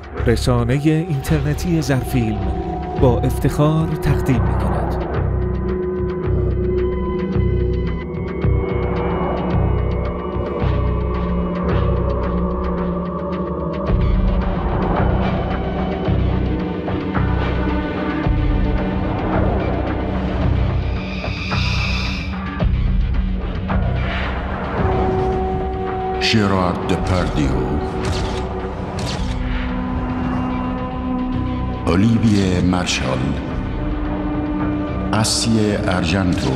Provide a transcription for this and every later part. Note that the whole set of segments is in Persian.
رسانه اینترنتی زرفیلم با افتخار تقدیم می‌کند. Gérard Depardieu, Olivier Marchal, Asie Argento,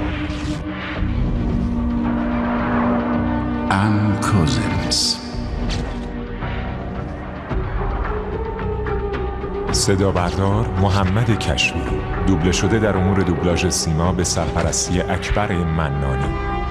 Anne Cousins. صدا بردار محمد کشفی، دوبله شده در امور دوبلاژ سیما به سرپرستی اکبر منانی.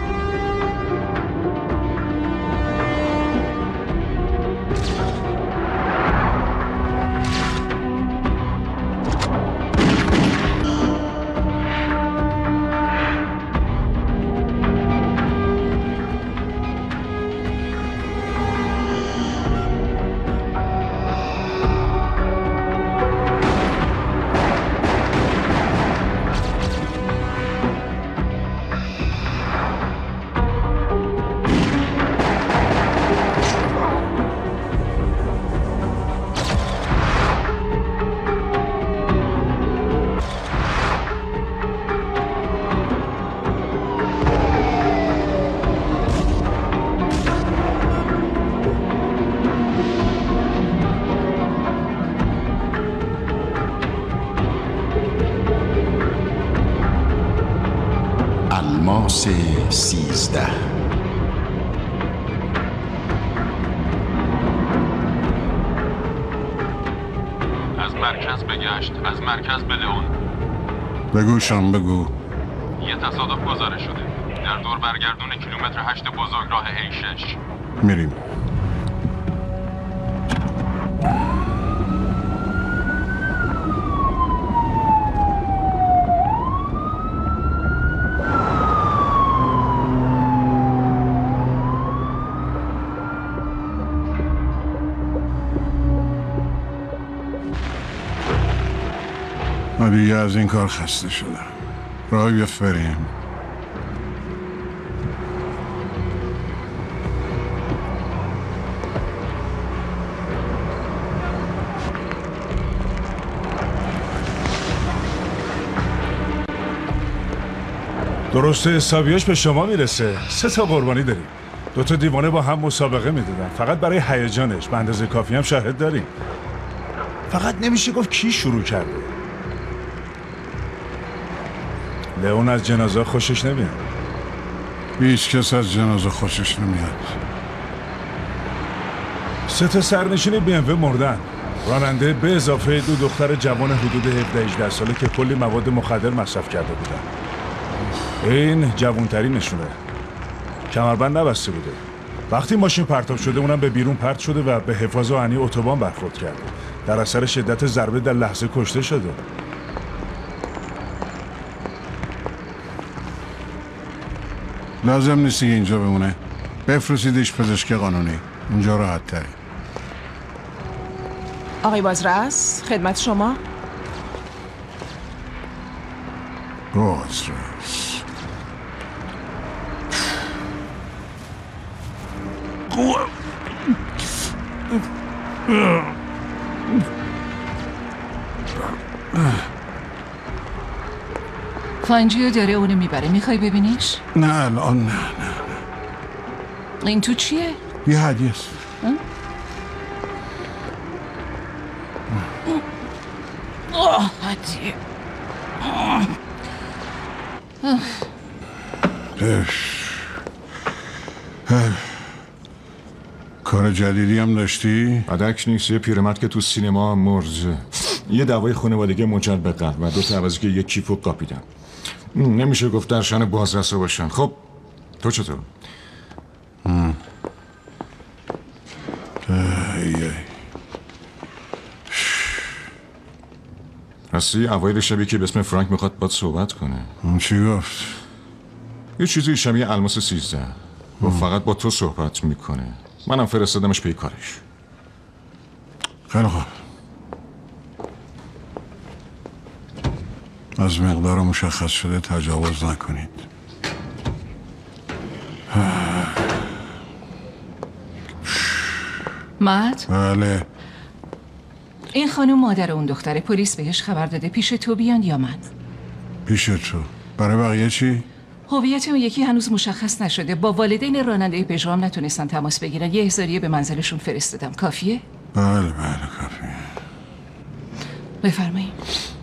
الماس 13. از مرکز بگشت، از مرکز به لئون. بگو شام بگو. یه تصادف گزارش شده در دور برگردون کیلومتر 8 بزرگراه A6. میریم. دیگه از این کار خسته شدم. راه بیفریم. درسته حسابیاش به شما میرسه. 3 تا قربانی داریم. 2 تا دیوانه با هم مسابقه میدادن فقط برای هیجانش. به اندازه کافی هم شاهد داریم. فقط نمیشه گفت کی شروع کرده. لئون از جنازه خوشش نمیاد. هیچ کس از جنازه خوشش نمیاد. 3 تا سرنشین BMW مردن. راننده به اضافه 2 دختر جوان حدود 17-18 ساله که کلی مواد مخدر مصرف کرده بودن. این جوانترینشونه. کمربند نبسته بوده. وقتی ماشین پرتاب شده اونم به بیرون پرت شده و به حفاظ آهنی اتوبان برخورد کرده. در اثر شدت ضربه در لحظه کشته شده. لازم نیستی اینجا بمونه. بفرستیدش پزشک قانونی. اونجا راحت تره. آقای بازرس خدمت شما. بازرس فانجیو داره اونو میبره. میخوای ببینیش؟ نه الان نه. این تو چیه؟ یه هدیه است. هدیه. کار جدیدی هم داشتی؟ بدک نیست. یه پیرمرد که تو سینما مرزه. یه دوای خانوادگی منجر به قلب و 2 تا عوضی که 1 کیفو قاپیدم. نمیشه گفت در شأن بازرسا باشن. خب تو چطور؟ راستی اوایل شبیه که به اسم فرانک میخواد باید صحبت کنه. چی گفت؟ یه چیزی شبیه الماس 13 و فقط با تو صحبت میکنه. منم فرستادمش پی کارش. خیلی خوب. از مقدار مشخص شده تجاوز نکنید. مات؟ بله. این خانم مادر اون دختره. پلیس بهش خبر داده پیش تو بیان یا من؟ پیش تو. برای بقیه چی؟ هویت اون یکی هنوز مشخص نشده. با والدین راننده پژو هم نتونستن تماس بگیرن. یه احضاریه به منزلشون فرستادم. کافیه؟ بله کافیه. بفرمایید.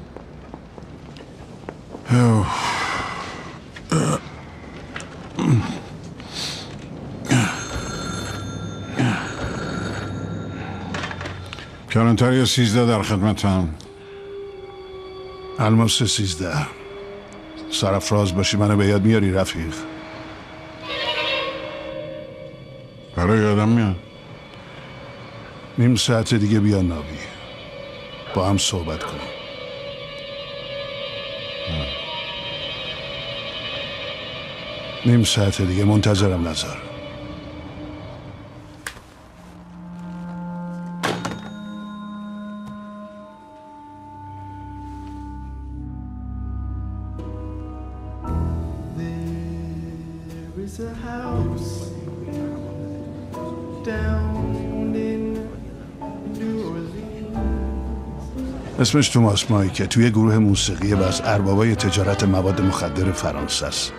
کلانتر یا 13 در خدمتم. الماس 13. سرفراز باشی منو به یاد میاری رفیق؟ برای یادم میاد. نیم ساعت دیگه بیا ناوی، با هم صحبت کنیم. نیم ساعت دیگه منتظرم نذار. اسمش توماس مایکه، توی گروه موسیقی و از اربابای تجارت مواد مخدر فرانسه است.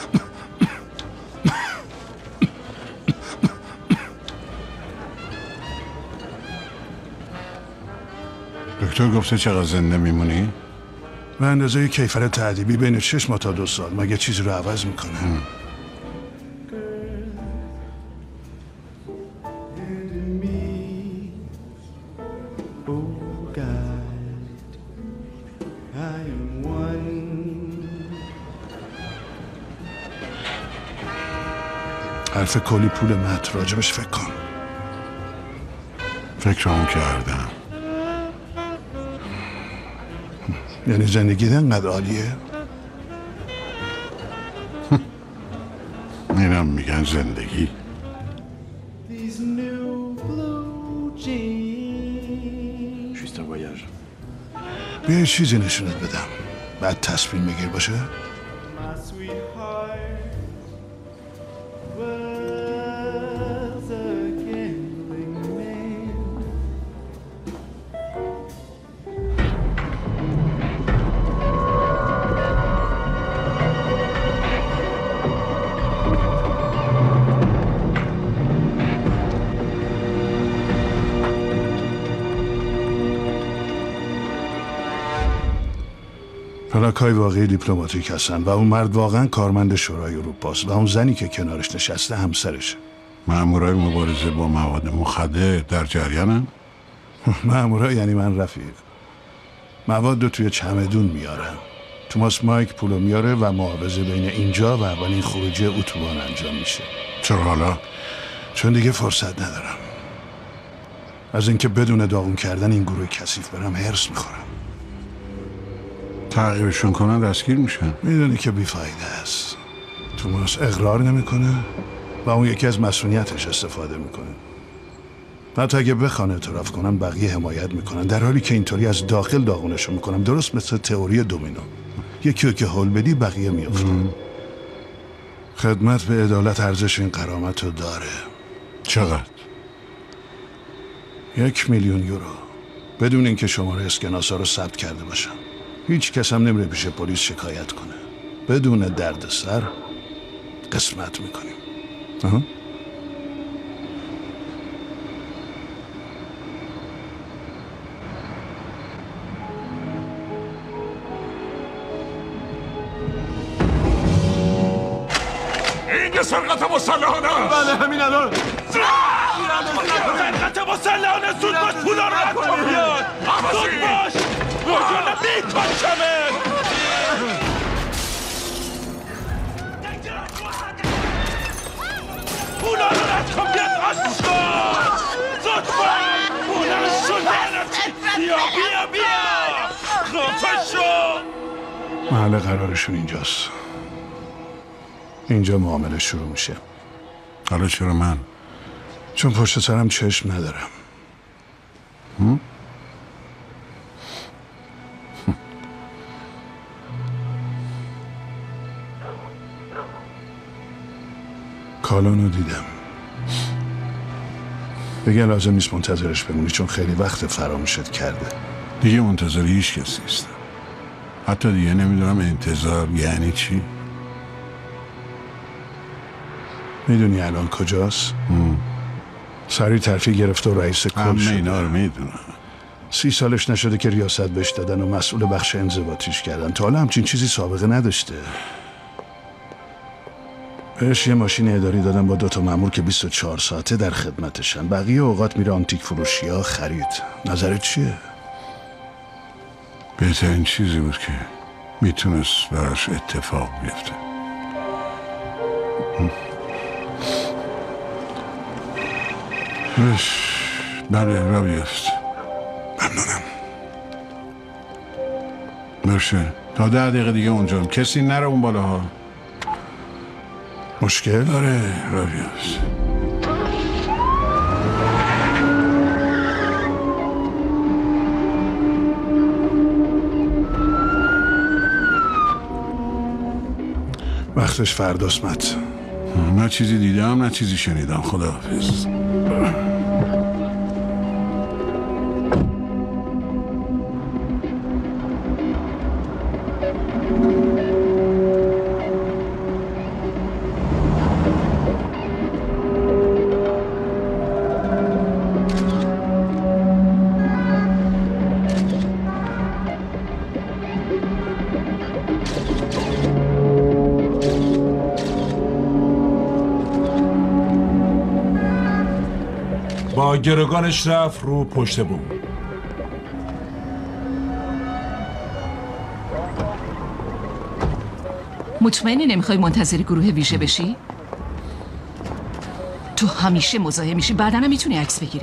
دکتر گفته چقدر زنده میمونی؟ به اندازه کیفر تعذیبی بین 6 ماه تا 2 سال. مگه چیزی رو عوض میکنه؟ حرف کلی پول مت، راجبش فکر کن. فکرمو کردم. یعنی زندگی انقدر عالیه؟ اینم میگن زندگی. بیا یه چیزی نشونت بدم، بعد تصمیم میگیر باشه؟ پلاک‌های واقعی دیپلماتیک هستن و اون مرد واقعا کارمند شورای اروپاست و اون زنی که کنارش نشسته همسرشه. مامورای مبارزه با مواد مخدر در جریانن؟ مامورا یعنی من رفیق. مواد رو توی چمدون میارن. توماس مایک پولو میاره و معاوضه بین اینجا و اولین خروجی اتوبان انجام میشه. چرا حالا؟ چون دیگه فرصت ندارم. از اینکه بدون داغون کردن این گروه کثیف برم هرس میخورم. تعقیبشون کنن دستگیر میشن. میدونی که بیفایده است. توماس اقرار نمیکنه و اون یکی از مسئولیتش استفاده میکنه. حتی اگه بخوان اعتراف کنن بقیه حمایت میکنن، در حالی که اینطوری از داخل داغونشون میکنم. درست مثل تئوری دومینو. یکی که هول بدی بقیه میافتن. خدمت به عدالت ارزش این غرامت رو داره. چقدر؟ 1,000,000 یورو، بدون اینکه شماره اسکناسا رو ثبت کرده باشم. هیچ کس هم نمیره پیش پلیس شکایت کنه. بدون دردسر قسمت میکنیم. این یه سرقت مسلحانه است. بله همین الان. سرقت مسلحانه. زود باش پولا رو رد کن بیاد. زود باش وگرنه میکشمت. پولا رو رد کن بیاد. آشقا زود باش پولا رو شده. بیا خفه شو. محل قرارشون اینجاست. اینجا معامله شروع میشه. حالا چرا من؟ چون پشت سرم چشم ندارم. کالونو دیدم. بگه لازم نیست منتظرش بمونی چون خیلی وقت فراموشت کرده. دیگه منتظر هیچ کسی نیستم. حتی دیگه نمیدونم انتظار یعنی چی. میدونی الان کجاست؟ سریع ترفیع گرفته و رئیس کل شده. اینا رو میدونم. 30 سالش نشده که ریاست بهش دادن و مسئول بخش انضباطیش کردن. تا حالا همچین چیزی سابقه نداشته. بهش یه ماشین اداری دادن با 2 مأمور که 24 ساعته در خدمتشن. بقیه اوقات میره آنتیک فروشی ها خرید. نظرت چیه؟ بهترین چیزی بود که میتونست براش اتفاق بیفته. بله را بیفت. ممنونم. باشه تا 10 دقیقه دیگه اونجام. کسی نره اون بالاها. مشکل؟ آره را بیفت. وقتش فرداست مت. نه چیزی دیدم نه چیزی شنیدم. خداحافظ. با گروگانش رفت رو پشت بوم. مطمئنی نمیخوای منتظر گروه ویژه بشی؟ تو همیشه مزاحم میشی، بعدا هم میتونی عکس بگیری.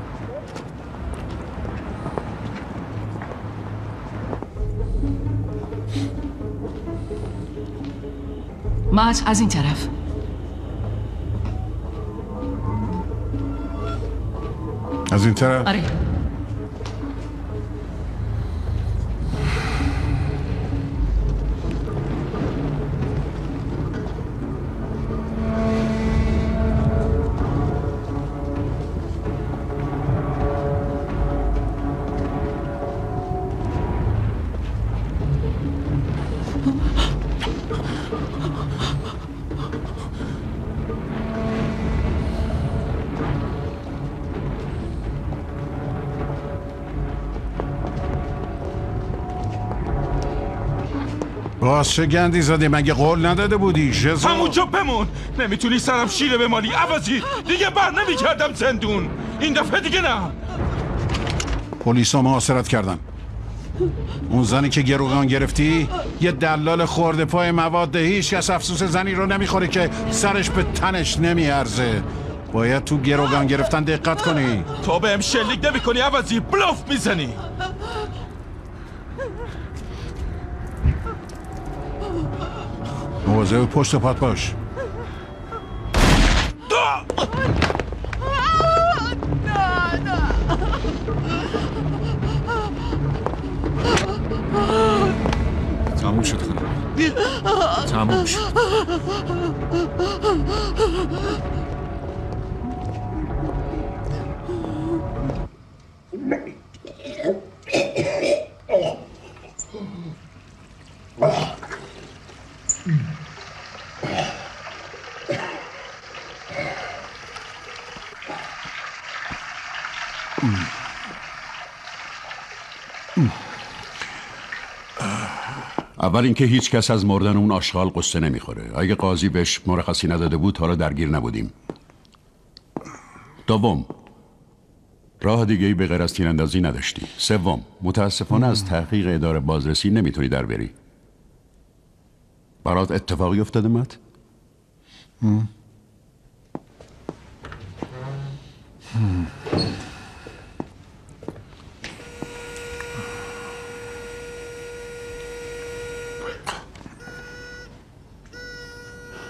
مات از این طرف. از این طرف؟ آره. باز چه گندی زدی؟ مگه قول نداده بودی؟ ژزو همونجا بمون. نمیتونی سرم شیره بمالی عوضی. دیگه بر نمیکردم زندون. این دفعه دیگه نه. پلیسا محاصرت کردن. اون زنی که گروگان گرفتی یه دلال خورده پای مواد. هیچ کس افسوس زنی رو نمیخوره که سرش به تنش نمیارزه. باید تو گروگان گرفتن دقت کنی. تو بهم شلیک نمی کنی عوضی. بلوف میزنی. مواظب پشت پات باش. تموم شد خانم. تموم شد. اول اینکه هیچ کس از مردن اون آشغال قصه نمیخوره. اگه قاضی بهش مرخصی نداده بود حالا درگیر نبودیم. دوم، راه دیگه‌ای به غیر از تیراندازی نداشتی. سوم، متاسفانه از تحقیق اداره بازرسی نمیتونی در بری. برات اتفاقی افتاده مت؟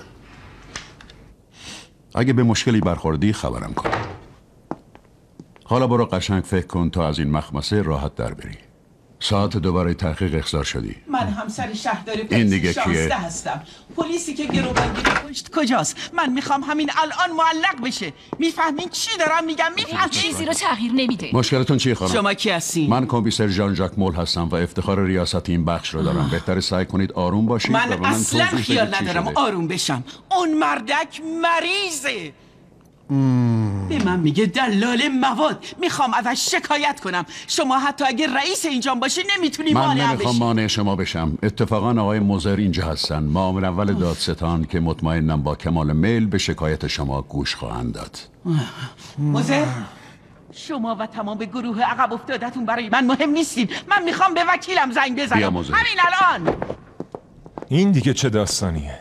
اگه به مشکلی برخوردی خبرم کن. حالا برو قشنگ فکر کن تا از این مخمسه راحت در بری. ساعت 2 برای تحقیق اخضار شدی. من همسر شهردار این دیگه پلیس کیه؟ 16 هستم. پلیسی که گروگانگیر کشت کجاست؟ من میخوام همین الان معلق بشه. میفهمین چی دارم میگم؟ میفهمین؟ چیزی رو تغییر نمیده. مشکلتون چیه خانم؟ شما کی هستین؟ من کمیسر ژان ژاک مول هستم و افتخار ریاست این بخش رو دارم. بهتر سعی کنید آروم باشید. من اصلا خیال ندارم آروم بشم. اون مردک مریضه. به من میگه دلال مواد. میخوام ازش شکایت کنم. شما حتی اگه رئیس اینجا باشی نمیتونی من مانع نمیخوام بشی. مانع شما بشم. اتفاقا آقای موزر اینجا هستن، معاون اول دادستان، که مطمئنم با کمال میل به شکایت شما گوش خواهند داد. موزر، شما و تمام گروه عقب افتادتون برای من مهم نیستین. من میخوام به وکیلم زنگ بیا بزنم موزر. همین الان. این دیگه چه داستانیه؟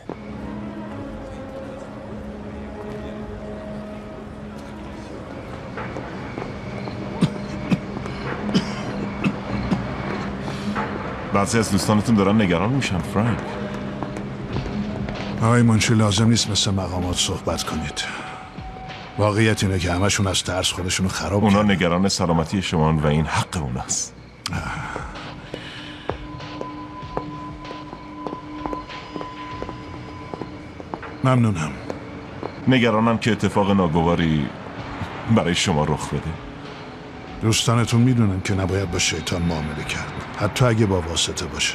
بعضی از دوستانتون دارن نگران میشن فرانک. آقای منشی لازم نیست مثل مقامات صحبت کنید. واقعیت اینه که همشون از ترس خودشونو خراب اونا کردن. نگران سلامتی شما و این حق اوناست. ممنونم. نگرانم که اتفاق ناگواری برای شما رخ بده. دوستانتون میدونن که نباید با شیطان معامله کرد، حتی اگه با واسطه باشه.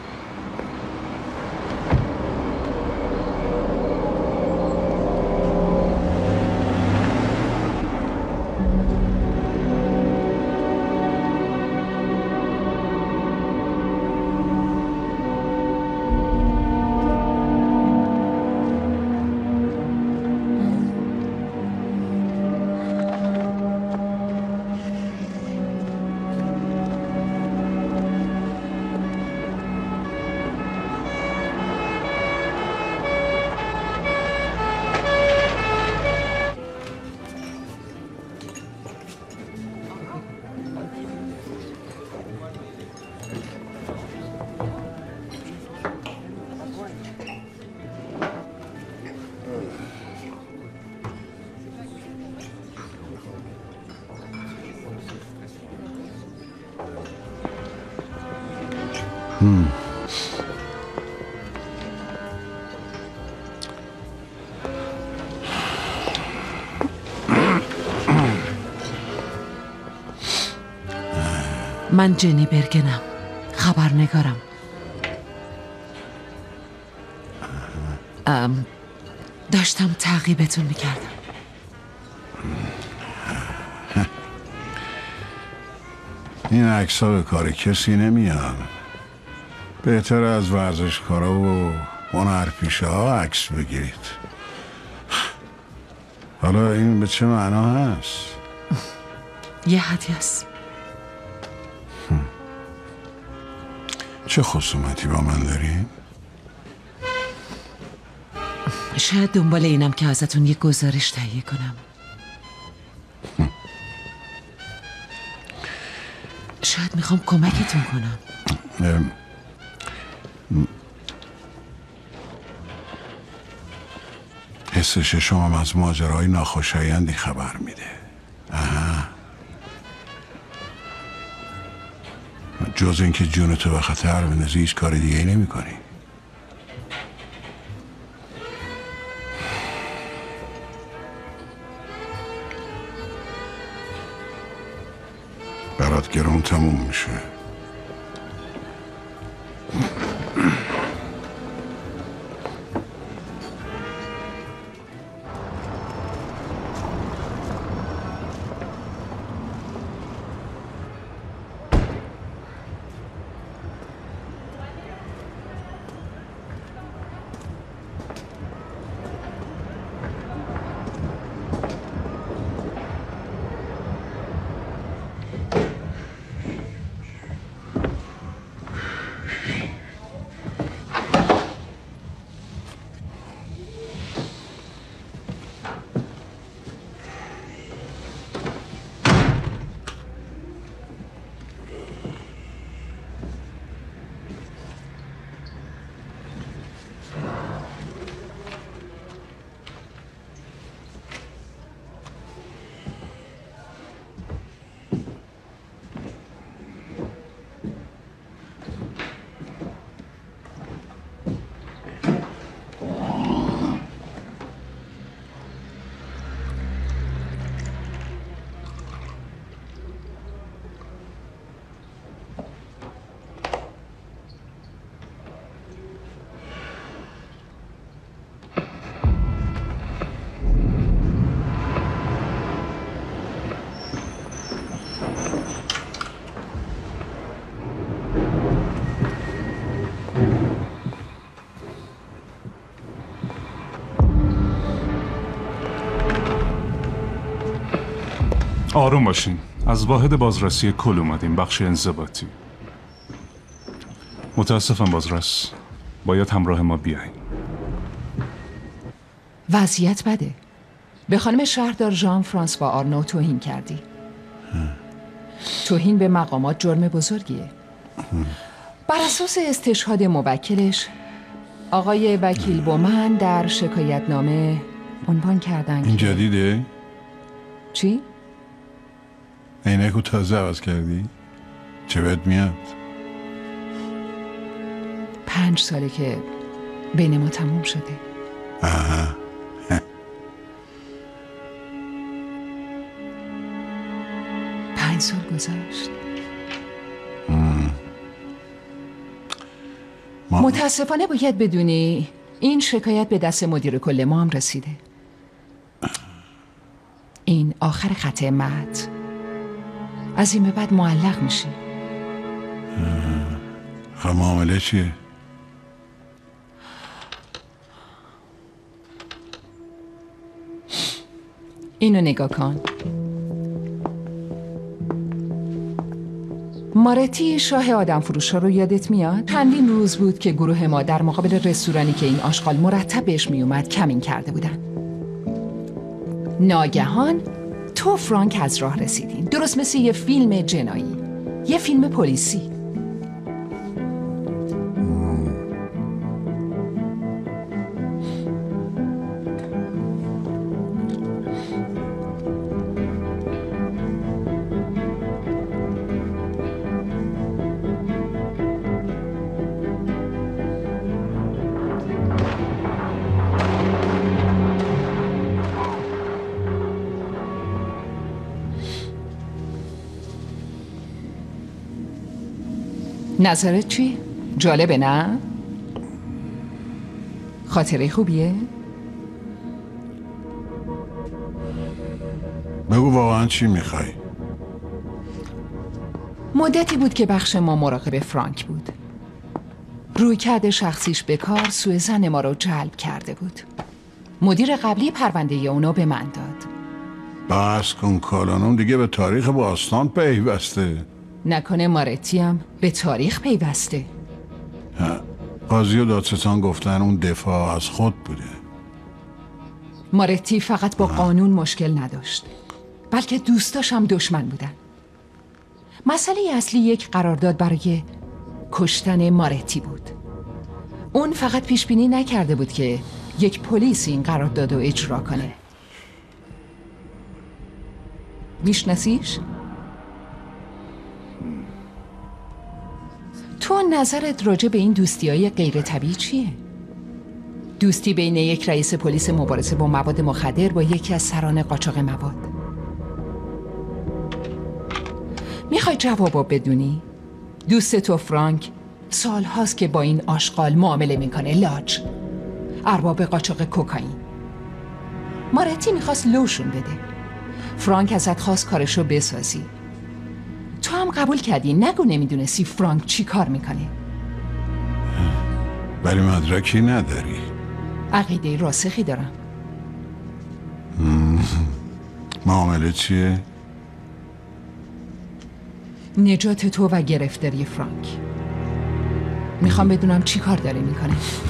من جنی برگنم، خبرنگارم. داشتم تعقیبتون میکردم. این عکس ها به کار کسی نمیان. بهتر از ورزشکارا و هنرپیشه ها عکس بگیرید. حالا این به چه معنا هست؟ یه هدیه است. چه خصومتی با من داری؟ شاید دنبال اینم که ازتون یه گزارش تهیه کنم. شاید میخوام کمکتون کنم. حس ششمم از ماجراهای ناخوشایندی خبر میده. جز اینکه جونتو به خطر بندازی هیچ کار دیگه ای نمی کنی. برات گرون تموم میشه. آروم باشین. از واحد بازرسی کل اومدیم، بخش انضباطی. متاسفم بازرس، باید همراه ما بیاین. وضعیت بده. به خانم شهردار ژان فرانسوا آرنو توهین کردی. توهین به مقامات جرم بزرگیه. بر اساس استشهاد موکلش، آقای وکیل بومن در شکایتنامه عنوان کردن این که جدیده؟ چی؟ عینکو تازه عوض کردی؟ چه بهت میاد؟ 5 ساله که بین ما تموم شده. آها. 5 سال گذشت. متاسفانه باید بدونی این شکایت به دست مدیر کل ما هم رسیده. این آخر خط متن. از این به بعد معلق میشی. خب معامله چیه؟ اینو نگاه کن. مارتی شاه آدم فروشا رو یادت میاد؟ چندین روز بود که گروه ما در مقابل رستورانی که این آشغال مرتب بهش میومد کمین کرده بودن. ناگهان تو فرانک از راه رسیدین، درست مثل یه فیلم جنایی، یه فیلم پلیسی. نظرت چی؟ جالبه نه؟ خاطره خوبیه؟ بگو واقعا چی میخوای؟ مدتی بود که بخش ما مراقب فرانک بود. رویکرد شخصیش به کار سوء ظن ما رو جلب کرده بود. مدیر قبلی پرونده اونو به من داد. بس کن کالانون دیگه به تاریخ باستان پیوسته. نکنه مارتی هم به تاریخ پیوسته. قاضی و دادستان گفتن اون دفاع از خود بوده. مارتی فقط با قانون مشکل نداشت، بلکه دوستاش هم دشمن بودن. مسئله اصلی یک قرارداد برای کشتن مارتی بود. اون فقط پیش بینی نکرده بود که یک پلیس این قرارداد رو اجرا کنه. میشناسیش؟ تو نظرت راجع به این دوستی‌های غیر طبیعی چیه؟ دوستی بین یک رئیس پلیس مبارزه با مواد مخدر با یکی از سران قاچاق مواد. میخوای جوابو بدونی؟ دوست تو فرانک سال هاست که با این آشغال معامله میکنه. لاج ارباب قاچاق کوکائین. مارتی میخواست لوشون بده. فرانک ازت خواست کارشو بسازی. تو هم قبول کردی. نگو نمیدونستی فرانک چی کار میکنه. ولی مدرکی نداری. عقیده راسخی دارم. معامله چیه؟ نجات تو و گرفتاری فرانک. میخوام بدونم چی کار داره میکنه.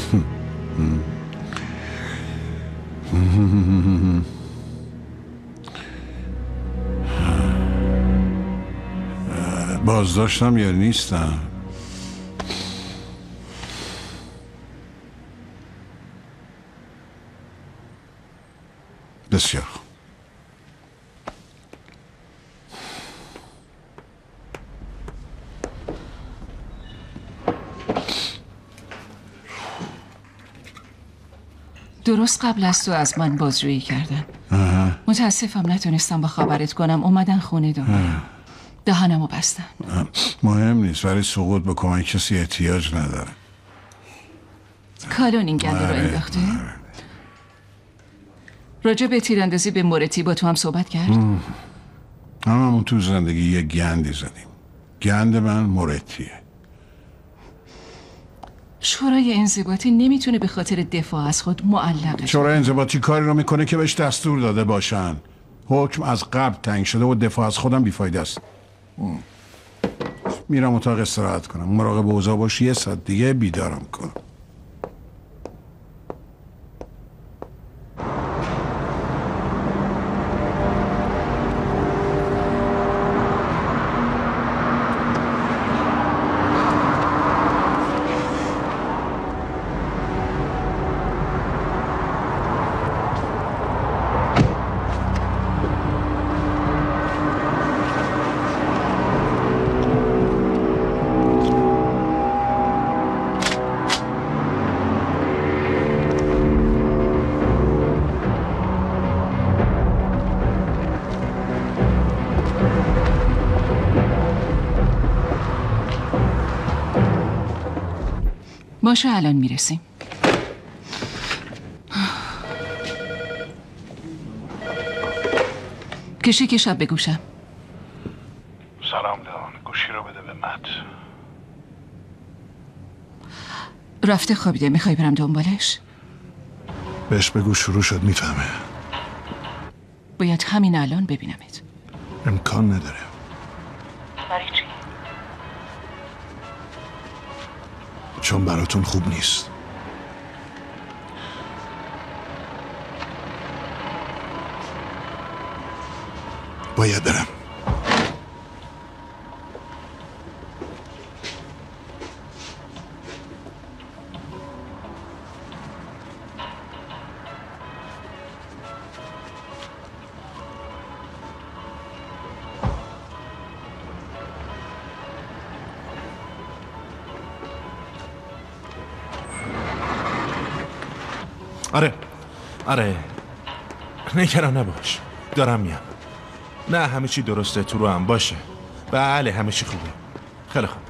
بازداشتم یا نیستم؟ بسیار خوب. درست قبل از تو از من بازجویی کردن. متاسفم نتونستم با خبرت کنم. اومدن خونه دهانمو بستن. مهم نیست، ولی سقوط به کمک کسی احتیاج نداره. کالون این گنده رو انداخته؟ راجع به تیراندازی به مورتی با تو هم صحبت کرد؟ هممون تو زندگی یه گندی زدیم. گند من مورتیه. شورای انضباطی نمیتونه به خاطر دفاع از خود معلقش. شورای انضباطی کاری رو میکنه که بهش دستور داده باشن. حکم از قبل تعیین شده و دفاع از خودم بیفایده است. میرم اتاق استراحت کنم. مراقب اوضاع باش، 1 ساعت دیگه بیدارم کنم. باشه الان میرسیم. کشی که شب بگوشم. سلام دان، گوشی رو بده به مت. رفته خوابیده، میخوای برم دنبالش؟ بهش بگو شروع شد میفهمه. باید همین الان ببینمت. امکان نداره. برای چی؟ چون براتون خوب نیست. باید برم. آره نگران نباش، دارم میام. نه همه چی درسته، تو رو هم باشه. بله همه چی خوبه. خیلی خوب.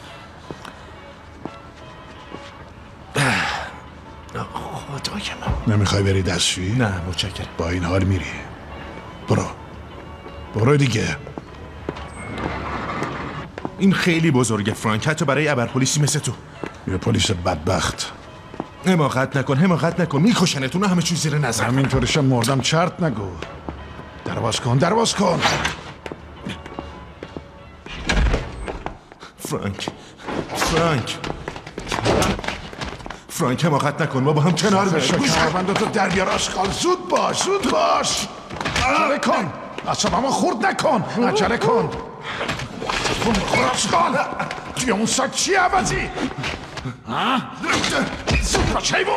خدای من. نمیخوای بری دستشویی؟ نه متشکرم. با این حال میری. برو دیگه. این خیلی بزرگه فرانک، حتی برای ابرپلیسی مثل تو. یه پلیس بدبخت. حماقت نکن، میکشنتون، همه چیز زیر نظر. همینطورشم مردم، چرت نگو. درواز کن. فرانک حماقت نکن، ما با هم کنار بشیم. کمربندتو در بیار آشغال. زود باش. عجله کن. اصابمو خورد نکن. عجله کن. خور آشغال. توی اون ساک چیه عوضی؟ زود باش حیوان.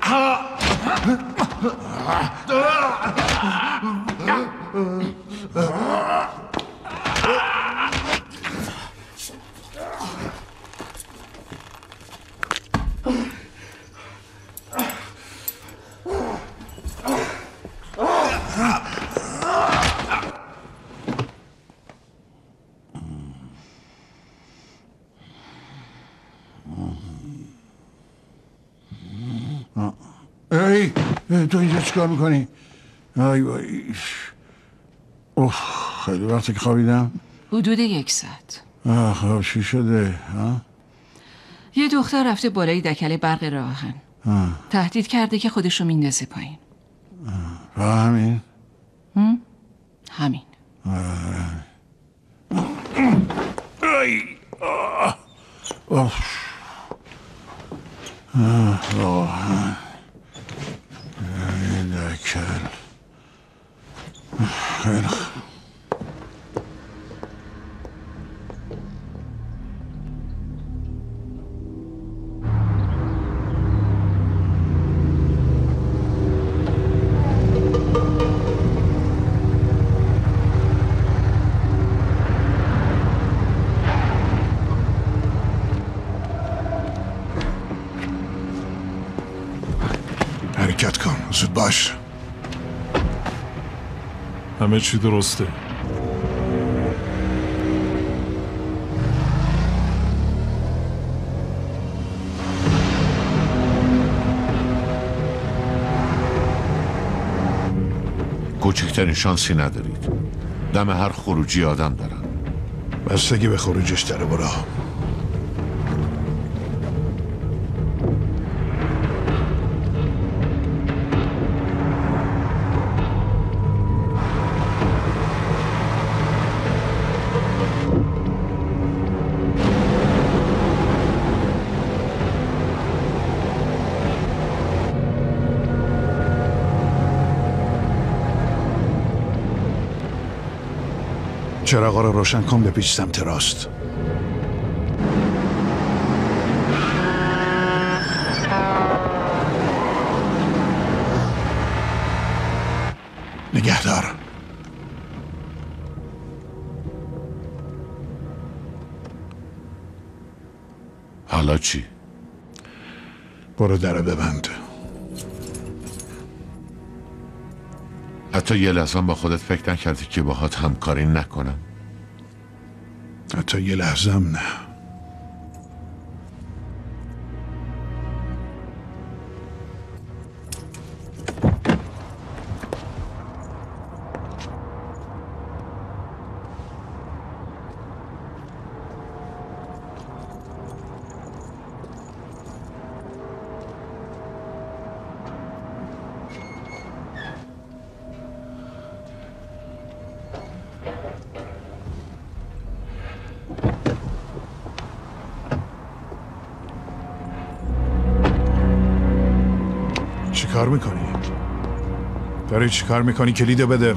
تو اینجا چیکار میکنی؟ خیلی وقتی که خوابیدم. حدود 1 ساعت. خب چی شده؟ یه دختر رفته بالای دکل برق راه آهن. تهدید کرده که خودشو میندازه پایین. همین؟ همین. دکل. خیلی حرکت کن. زود باش. همه چی درسته. کوچکترین شانسی ندارید. دم هر خروجی آدم دارن. بستگی به خروجش داره. برو. چراغا رو روشن کن، بپیچ سمت راست. نگهدار. حالا چی؟ برو درو ببند. حتی یه لحظه با خودت فکر نکردی که باهات همکاری نکنم؟ حتی یه لحظه هم نه. چیکار میکنی؟ داری چیکار میکنی؟ کلیدو بده.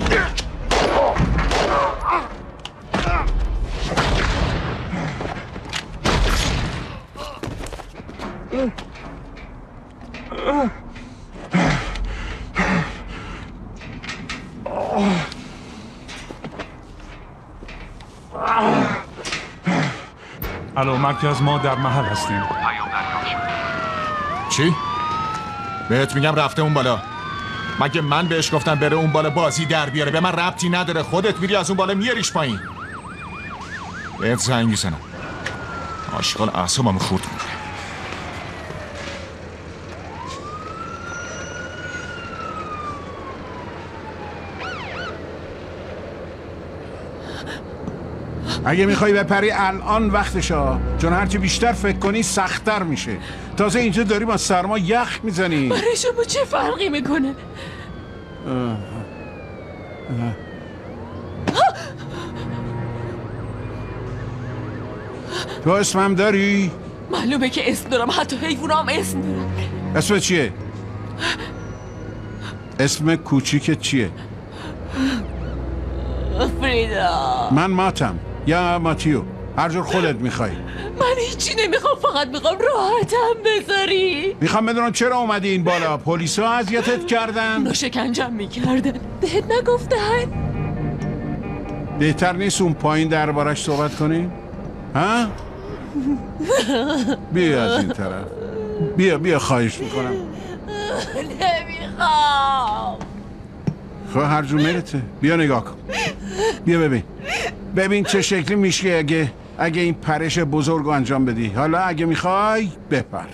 الو مرکز، ما در محل هستیم. چی؟ بهت میگم رفته اون بالا. مگه من بهش گفتم بره اون بالا بازی در بیاره؟ به من ربطی نداره، خودت میری از اون بالا میاریش پایین. بهت زنگ میزنم. آشغال اعصابم خورد میکنه. اگه میخوای بپری الان وقتشا، چون هرچی بیشتر فکر کنی سخت‌تر میشه. تازه اینجا داری با سرما یخ میزنی. برای شما چه فرقی میکنه؟ تو اسمم داری؟ معلومه که اسم دارم، حتی حیوانام اسم دارم. اسم چیه؟ اسم کوچیکت چیه؟ فریدا. من ماتم یا ماتیو، هر جور خودت میخوای. من هیچی نمیخوام، فقط میخوام راحتم بذاری. میخوام بدونم چرا اومدی این بالا؟ پلیسا اذیتت کردن؟ اونا شکنجم میکردن. بهت نگفتن؟ بهتر نیست اون پایین دربارش صحبت کنیم؟ ها؟ بیا از این طرف. بیا خواهش میکنم. نمیخوام. خب هر جور میرته. بیا نگاه کن. بیا ببین چه شکلی میشه اگه این پرش بزرگ رو انجام بدی. حالا اگه میخوای بپر.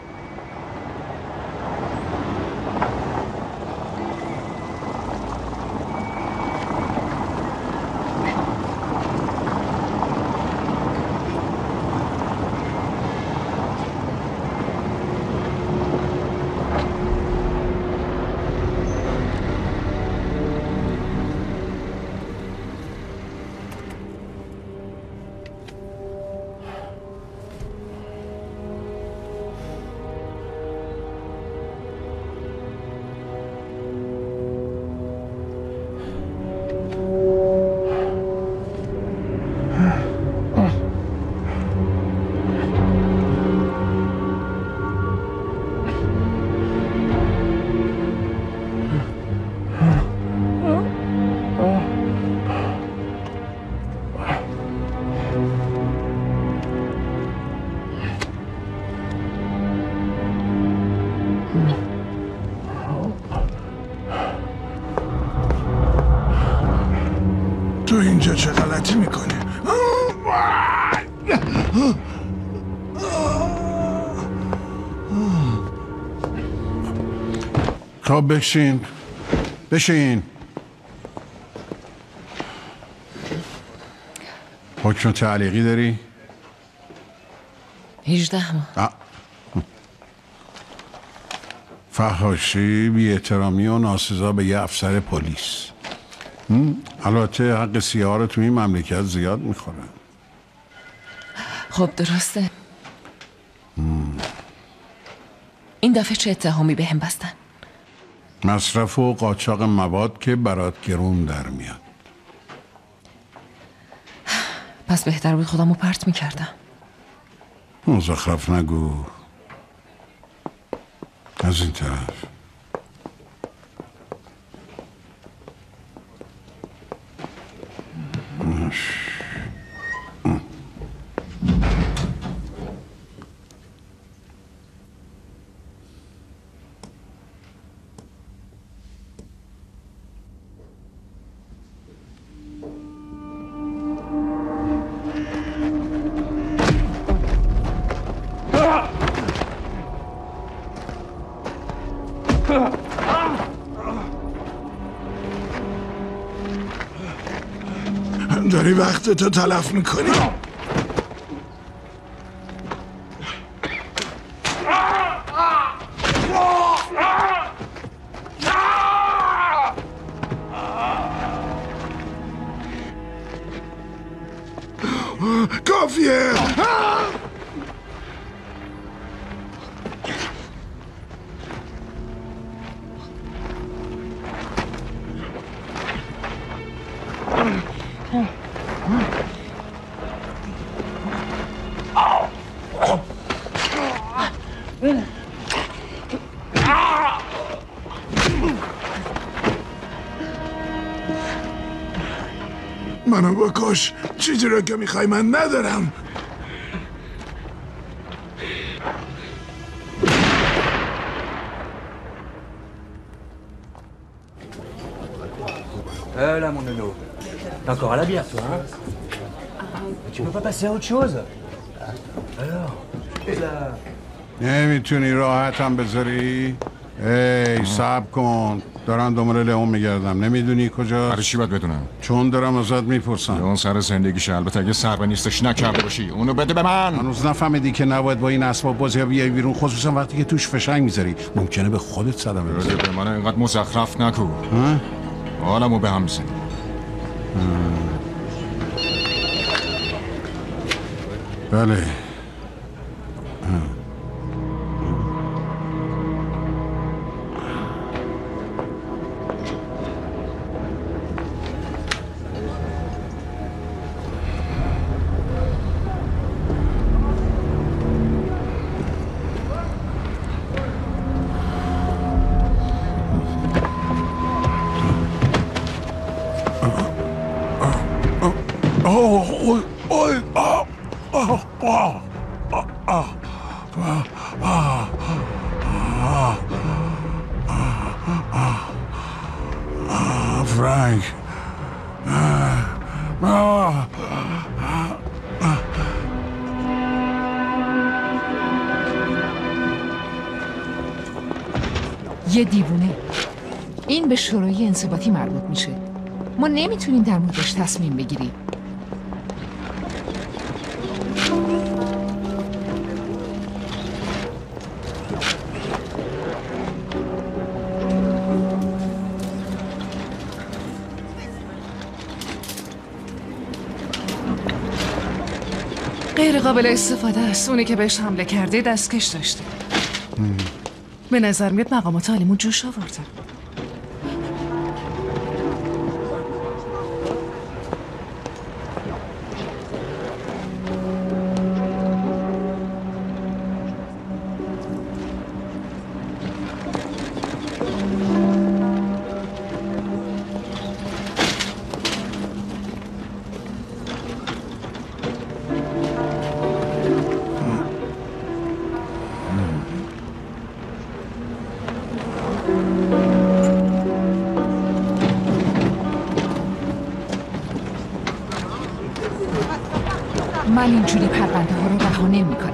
تو اینجا چه غلطی میکنی؟ خب بشین. حکم تعلیقی داری؟ 18 ماه. فحاشی، بی‌احترامی و ناسزا به یه افسر پلیس. البته حق سیاه رو تو این مملکت زیاد میخورن. خب درسته. این دفعه چه اتهامی به هم بستن؟ مصرف و قاچاق مواد که برات گرون در میاد. پس بهتر بود خودمو پرت میکردم. مزخرف نگو. از این طرف. داری وقتتو تلف میکنی. کافیه. منو بکش. چیزی رو که میخوای من ندارم. Là, mon nono. T'es encore à la bière, toi, hein? Tu peux pas passer à autre chose? Alors? Et là? نمیتونی راحت هم بذاری؟ ای صبر کن. دارن دنبال لئون میگردم. نمیدونی کجاست؟ برای چی باید بدونم؟ چون دارم ازت میپرسم. لئون سر زندگیشه. البته اگه سر به نیستش نکرده باشی اونو بده به من. هنوز نفهمیدی که نباید با این اسباب بازی بیای بیرون، خصوصا وقتی که توش فشنگ میذاری. ممکنه به خودت صدمه بزنی. به من اینقدر مزخرف نکو. حالمو به هم میزنی. بله. فرانک. یه دیوونه. این به شورای انضباطی مربوط میشه. ما نمیتونیم در موردش تصمیم بگیریم. غیر قابل استفاده است. اونی که بهش حمله کرده دستکش داشته. به نظر میاد مقامات عالیمون جوش آوردن. من اینجوری پرونده ها رو رها نمی‌کنم.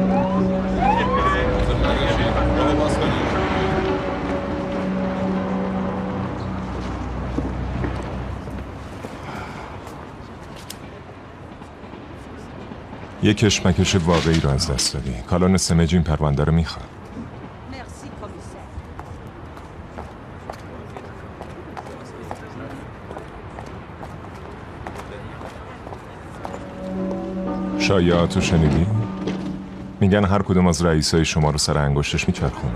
یک کشمکش واقعی رو از دست دادی. کالون سمجین پرونده رو میخواد. شایعاتو شنیدی؟ میگن هر کدوم از رئیسای شما رو سر انگشتش میچرخونه.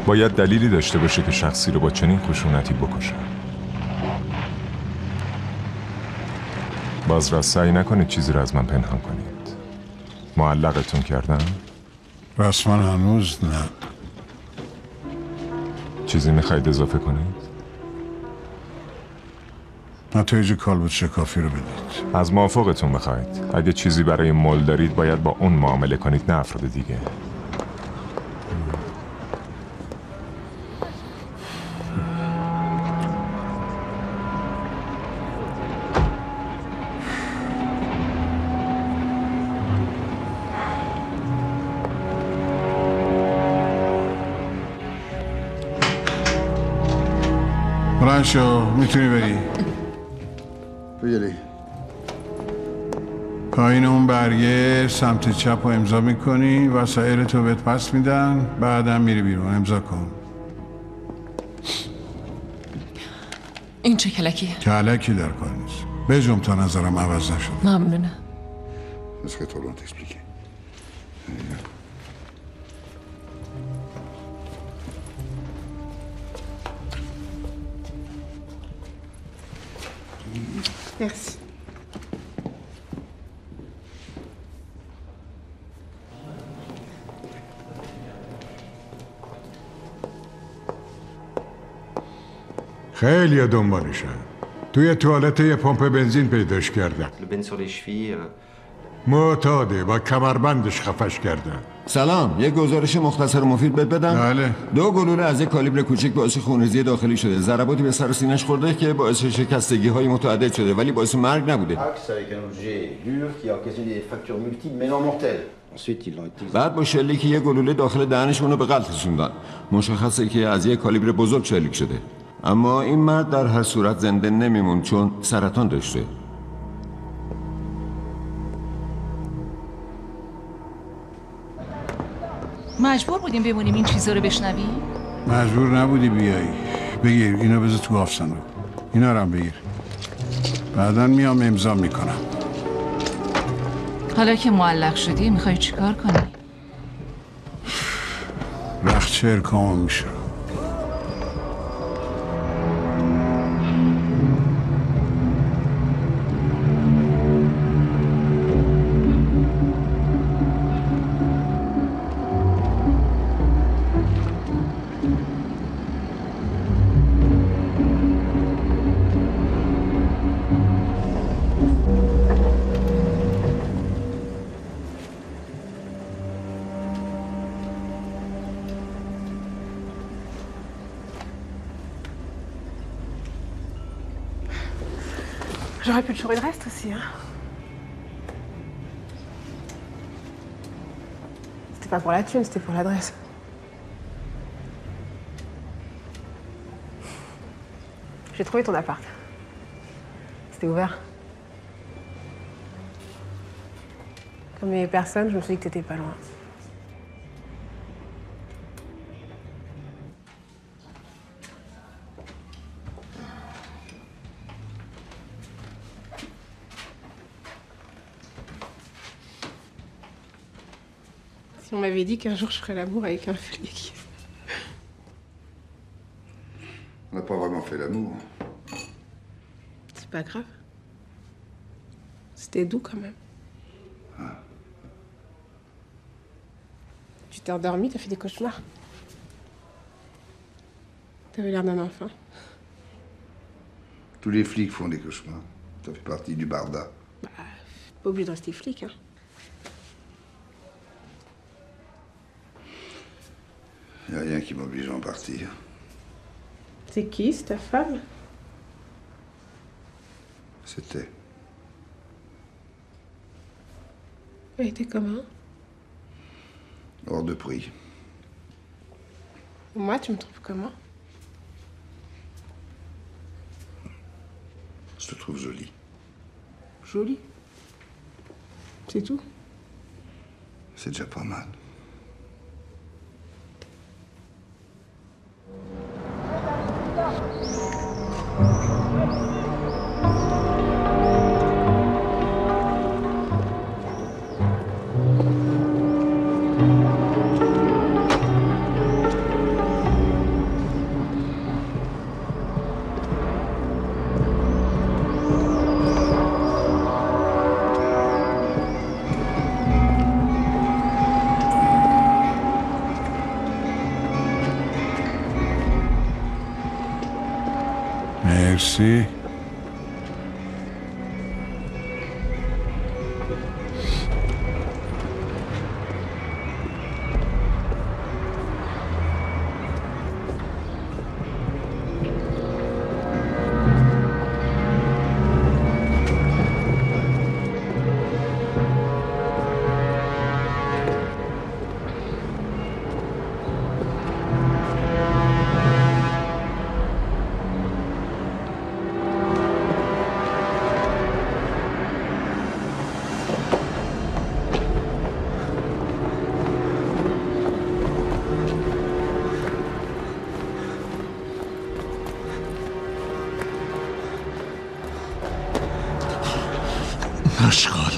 باید دلیلی داشته باشه که شخصی رو با چنین خشونتی بکشه. باز را سعی نکنید چیزی رو از من پنهان کنید. معلقتون کردم؟ رسما هنوز نه. چیزی میخواید اضافه کنید؟ نتایج کالبد شکافی رو بدید. از موافقتون بخواید. اگه چیزی برای مول دارید باید با اون معامله کنید، نه افراد دیگه. بلند شو، میتونی بری. بگیری پایین اون برگه سمت چپ رو امضا میکنی، وسایل تو بهت پس میدن، بعدم میری بیرون. امضا کن. این چه کلکیه؟ کلکی در کار نیست. بجم تا نظرم عوض نشد. ممنونم. Es que todo te expliqué. Merci. خیلی دنبالشن. توی توالت یه پمپ بنزین پیداش کردن. Le ben sur les chevilles. معتاده با کمربندش خفش کردن. سلام، یک گزارش مختصر و مفید بهت بدم؟ بله. 2 گلوله از یک کالیبر کوچک باعث خونریزی داخلی شده. ضرباتی به سر و سینه‌اش خورده که باعث شکستگی‌های متعدد شده ولی باعث مرگ نبوده. بعد با شلیک یک گلوله داخل دهنشون رو به قتل رسوندن. مشخصه که از یک کالیبر بزرگ شلیک شده. اما این مرد در هر صورت زنده نمیمون چون سرطان داشته. مجبور بودیم بمونیم این چیزا رو بشنویم؟ مجبور نبودی بیایی. بگیر اینو بذار تو آف صندوق. اینا رو هم بگیر. بعداً میام امضا میکنم. حالا که معلق شدی میخوای چیکار کنی؟ وقت چرکام میشه. J'aurais pu te jouer le reste aussi, hein. C'était pas pour la thune, c'était pour l'adresse. J'ai trouvé ton appart. C'était ouvert. Comme il y avait personne, je me suis dit que t'étais pas loin. On m'avait dit qu'un jour je ferais l'amour avec un flic. On n'a pas vraiment fait l'amour. C'est pas grave. C'était doux quand même. Ah. Tu t'es endormi, t'as fait des cauchemars. T'avais l'air d'un enfant. Tous les flics font des cauchemars. Ça fait partie du barda. Bah, pas obligé de rester flic, hein. Y a rien qui m'oblige à en partir. C'est qui, c'est ta femme? C'était. Elle était comment? Hors de prix. Moi, tu me trouves comment? Je te trouve jolie. Jolie. C'est tout? C'est déjà pas mal. مرسی. آشغال.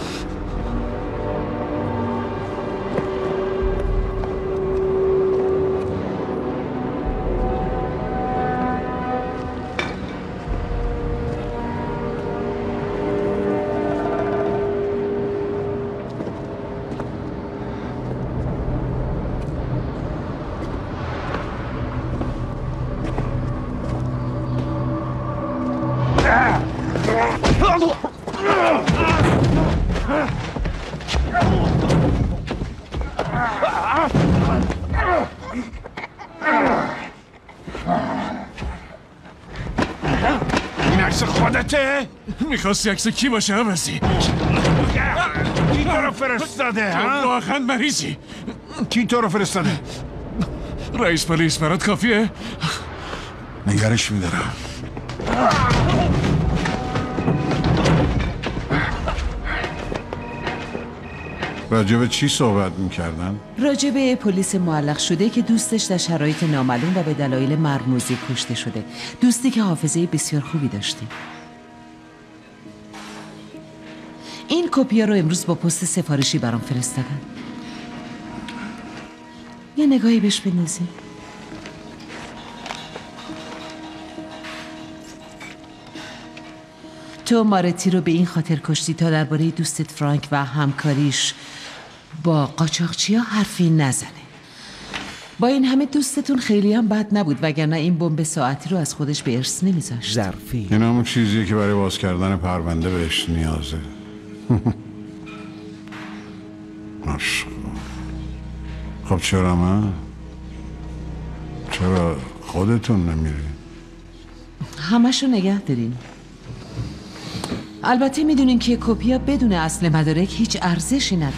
این عکس خودته؟ میخواستی عکس کی باشه عوضی؟ کی تو رو فرستاده؟ تو واقعا مریضی. کی تو رو فرستاده؟ رئیس پلیس برات کافیه؟ نگرش میدارم. راجب چی صحبت میکردن؟ راجب پلیس معلق شده که دوستش در شرایط نامعلوم و به دلایل مرموزی کشته شده. دوستی که حافظه بسیار خوبی داشته. این کپیا رو امروز با پست سفارشی برام فرستادن. یه نگاهی بهش بندازیم. تو مارتی رو به این خاطر کشتی تا درباره دوستت فرانک و همکاریش با قاچاقچی‌ها حرفی نزنه. با این همه دوستتون خیلی هم بد نبود وگرنه این بمب ساعتی رو از خودش به ارث نمیذاشت. ظرفی. این همون چیزیه که برای باز کردن پرونده بهش نیازه. خب چرا من؟ چرا خودتون نمیری؟ همشو نگه دارین. البته میدونین که کپیا بدون اصل مدارک هیچ ارزشی نداره.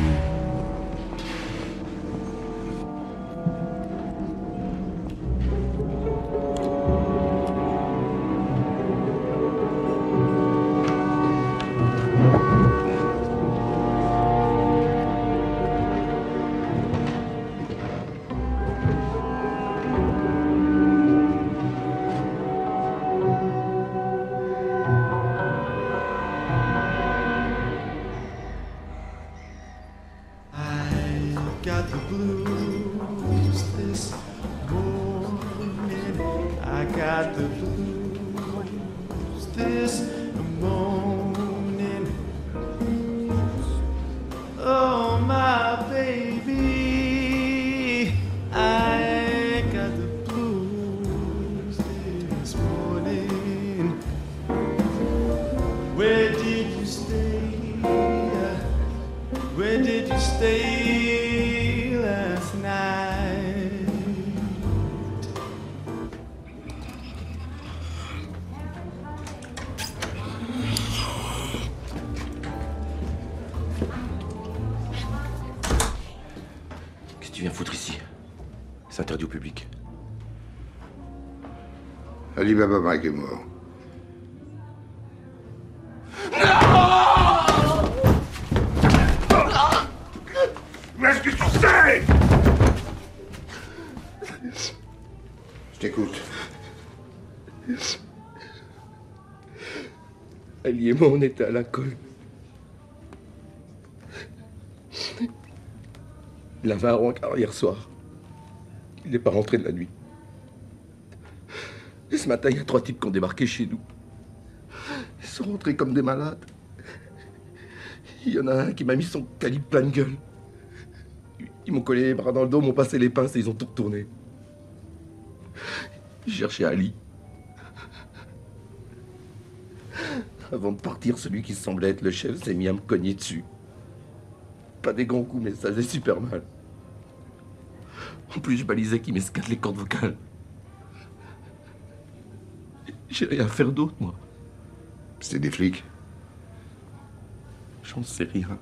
Ali Baba Mike est mort. Mais est-ce que tu sais? Je t'écoute. Ali et moi, on était à la colle. Il avait un rencard hier soir. Il n'est pas rentré de la nuit. Et ce matin, il y a 3 types qui ont débarqué chez nous. Ils sont rentrés comme des malades. Il y en a un qui m'a mis son calibre plein de gueule. Ils m'ont collé les bras dans le dos, m'ont passé les pinces et ils ont tout retourné. J'ai cherché Ali. Avant de partir, celui qui semblait être le chef s'est mis à me cogner dessus. Pas des grands coups, mais ça faisait super mal. En plus, je balisais qu'il m'escate les cordes vocales. J'ai rien à faire d'autre, moi. C'est des flics? J'en sais rien.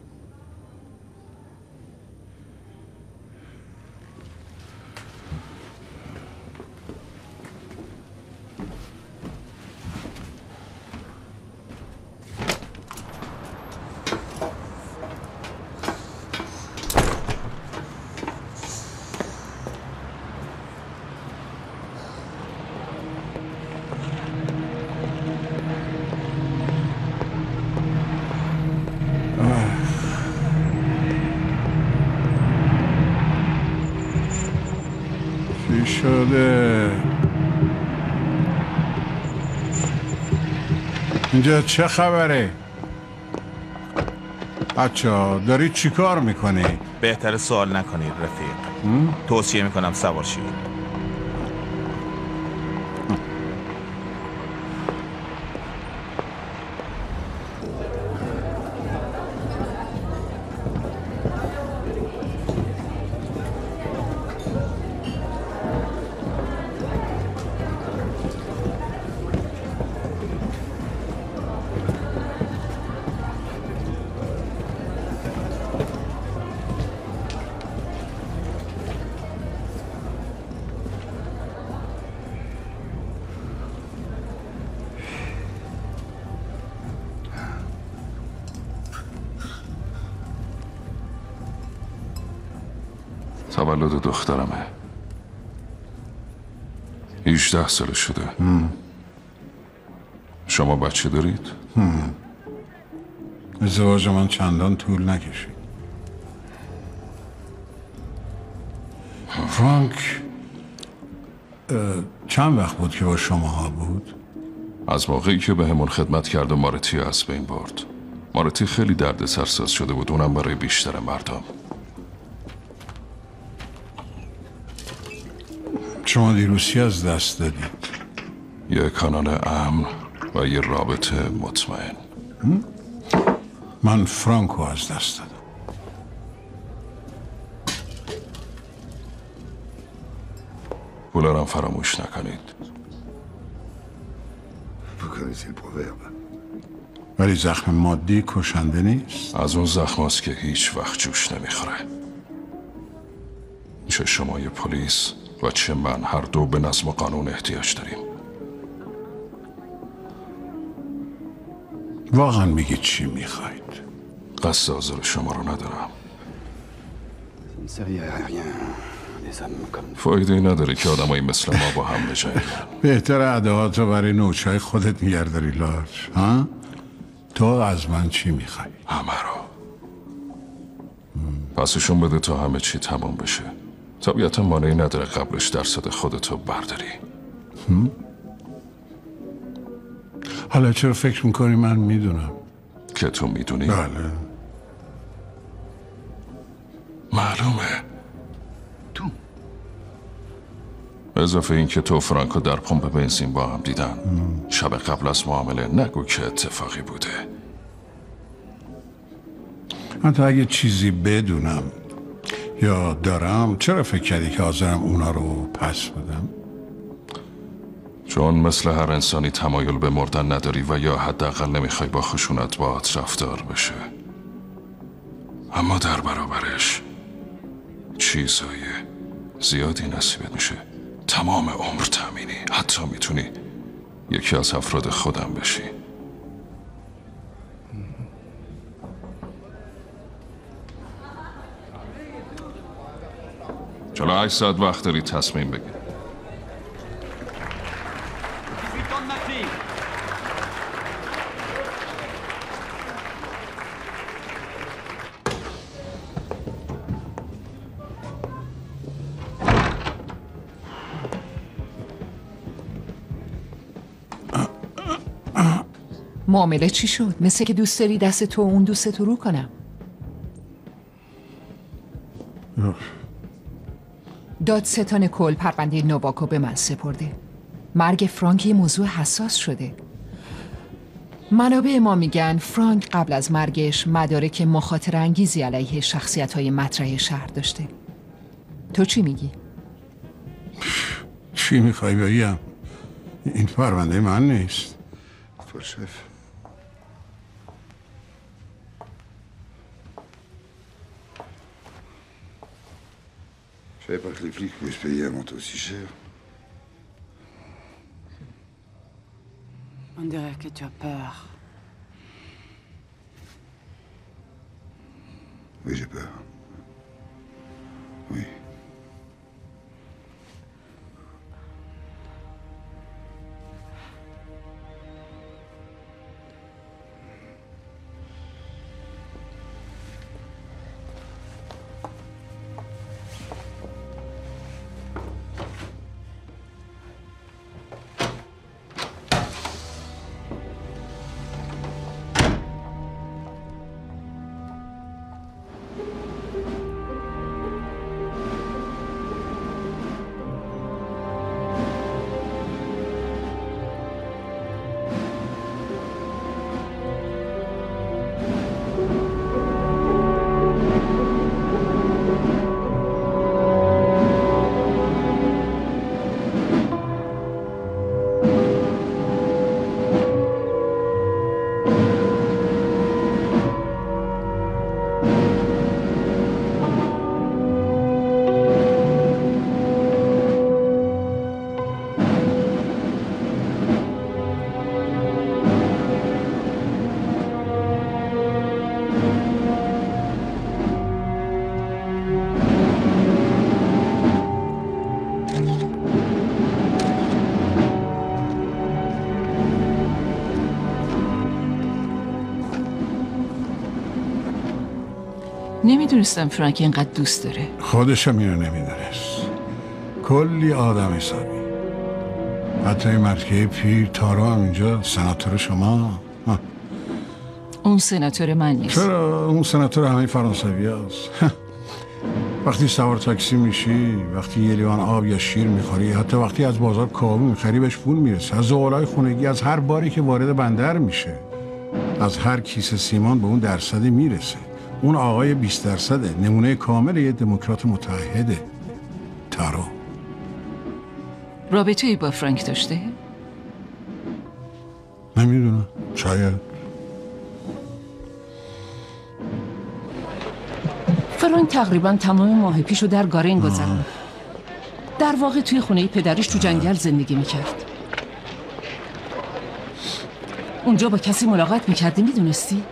شده اینجا چه خبره؟ بچه‌ها دارید چی کار میکنی؟ بهتر سوال نکنید رفیق. توصیه میکنم سوار شید. تولد دخترمه 18 ساله شده. شما بچه دارید؟ ازدواج من چندان طول نکشید. فرانک چند وقت بود که با شماها بود؟ از موقعی که به همون خدمت کرد و مارتی از بین برد. مارتی خیلی درد سرساز شده بود، اونم برای بیشتر مردم. شما دیروز از دست دادید؟ یه کانال امن و یه رابطه مطمئن. من فرانکو از دست دادم. پولارم فراموش نکنید. ولی زخم مادی کشنده نیست؟ از اون زخم هست که هیچ وقت جوش نمیخوره. چه شما یه پلیس و چه من هر دو به نظم و قانون احتیاج داریم. واقعا میگید چی میخواید؟ قصد آزار شما رو ندارم. فایده نداره که آدمایی مثل ما با هم بجنگن. بهتر ادعاتو برای نوچهای خودت میگرداری لاش. ها؟ تو از من چی میخوای؟ همه رو. پسشون بده تا همه چی تمام بشه. طبیعتا مانعی نداره قبلش درصد خودتو برداری. حالا چرا فکر میکنی من میدونم؟ که تو میدونی؟ بله. معلومه. تو اضافه این که تو فرانکو در پمپ بنزین با هم دیدن. شب قبل از معامله نگو که اتفاقی بوده. حتی اگه چیزی بدونم یا دارم چرا فکر کردی که حاضرم اونا رو پس بدم؟ چون مثل هر انسانی تمایل به مردن نداری و یا حداقل نمیخوای با خشونت باهات رفتار بشه. اما در برابرش چیزای زیادی نصیبت میشه. تمام عمر تامینی. حتی میتونی یکی از افراد خودم بشی. چلا 8 ساعت وقت داری تصمیم بگیر. معامله چی شد؟ مثل که دوست داری دست تو اون دوست تو رو کنم. دادستان کل پرونده نوواکو به من سپرده. مرگ فرانک یه موضوع حساس شده. منابع ما میگن فرانک قبل از مرگش مدارک مخاطره انگیزی علیه شخصیت‌های مطرح شهر داشته. تو چی میگی؟ چی میخوای بگم؟ این پرونده من نیست. شف. Je savais pas que les flics pouvaient se payer un manteau aussi cher. On dirait que tu as peur. Oui, j'ai peur. Oui. نمیدونستم فرانک اینقدر دوست داره. خودشم اینو نمیدونست. کلی آدم حسابی. حتی این مرکه پیر تارو هم اینجا سناتور شما. اون سناتور من نیست. چرا؟ اون سناتور همه فرانسوی هست. وقتی سوار تاکسی میشی، وقتی یه لیوان آب یا شیر میخوری، حتی وقتی از بازار کاهو میخری بهش پول میرسه. از زغالای خونگی، از هر باری که وارد بندر میشه، از هر کیسه سیمان به اون درصدی میرسه. اون آقای 20% نمونه کامل یه دموکرات متحده. تارو رابطه‌ای با فرانک داشته؟ نمیدونم، شاید. فرانک تقریبا تمام ماه پیشو در گارین گذروند. در واقع توی خونه پدرش تو جنگل زندگی میکرد. اونجا با کسی ملاقات میکردی میدونستی؟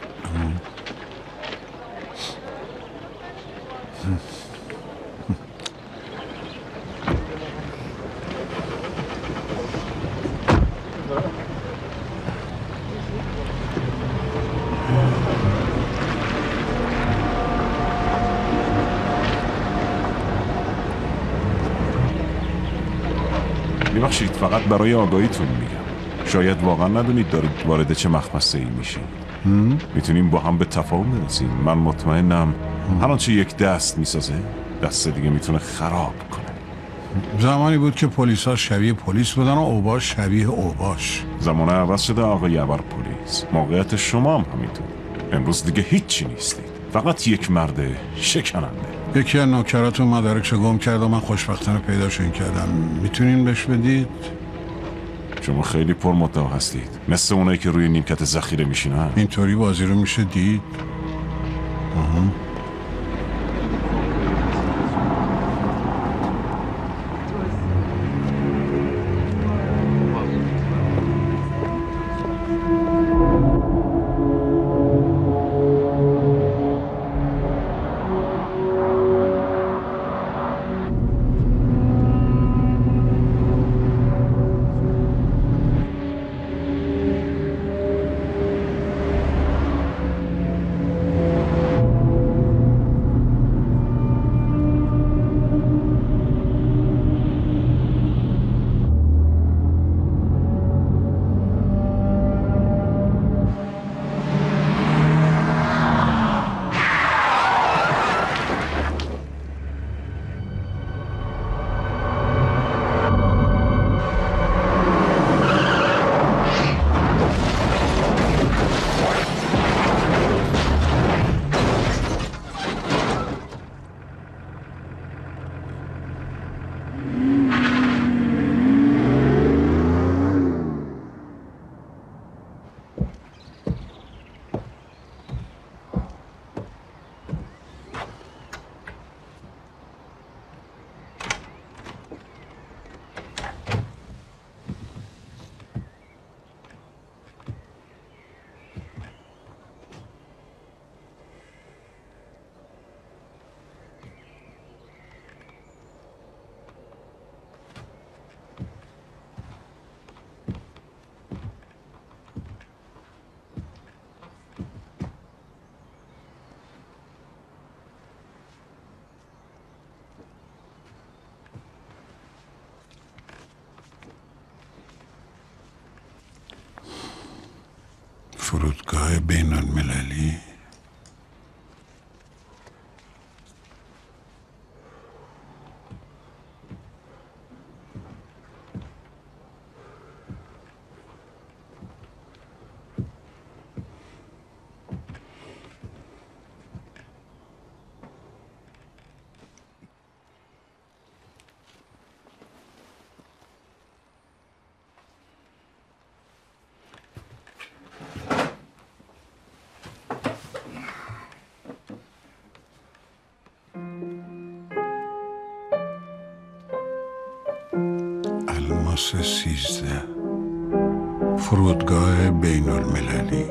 ببخشید، فقط برای آگاهیتون میگم. شاید واقعا ندونید دارید وارد چه مخمسه‌ای میشین. میتونیم با هم به تفاهم برسیم. من مطمئنم هر آنچه یک دست میسازه دست دیگه میتونه خراب کنه. زمانی بود که پلیس‌ها شبیه پلیس بودن و اوباش شبیه اوباش. زمان عوض شده آقای ابر پلیس. موقعیت شما هم همینطور. امروز دیگه هیچی نیستید. فقط یک مرد شکننده. یکی از نوکراتون مدارکشو گم کرد و من خوشبختانه پیداشون کردم. میتونین بهش بدید؟ شما خیلی پرمدعا هستید، مثل اونایی که روی نیمکت ذخیره میشینن. اینطوری بازی رو میشه دید. فرودگاه بین المللی. الماس 13 فرودگاه بین المللی.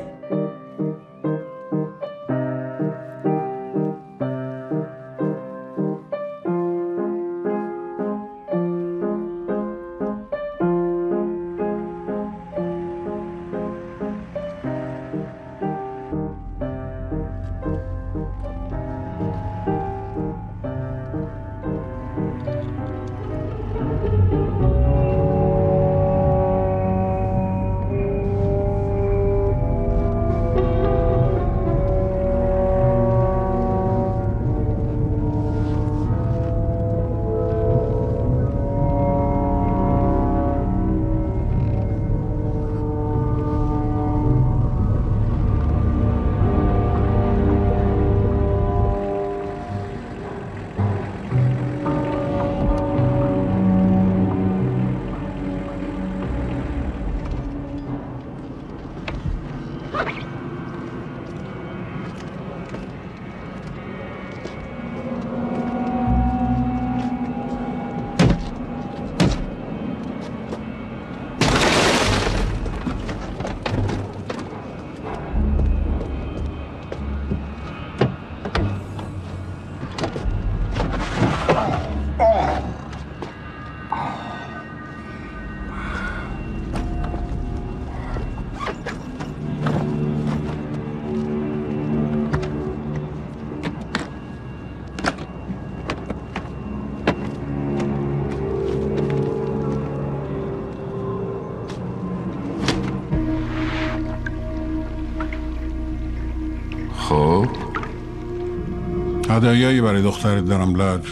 خب هدایایی برای دخترت دارم لج.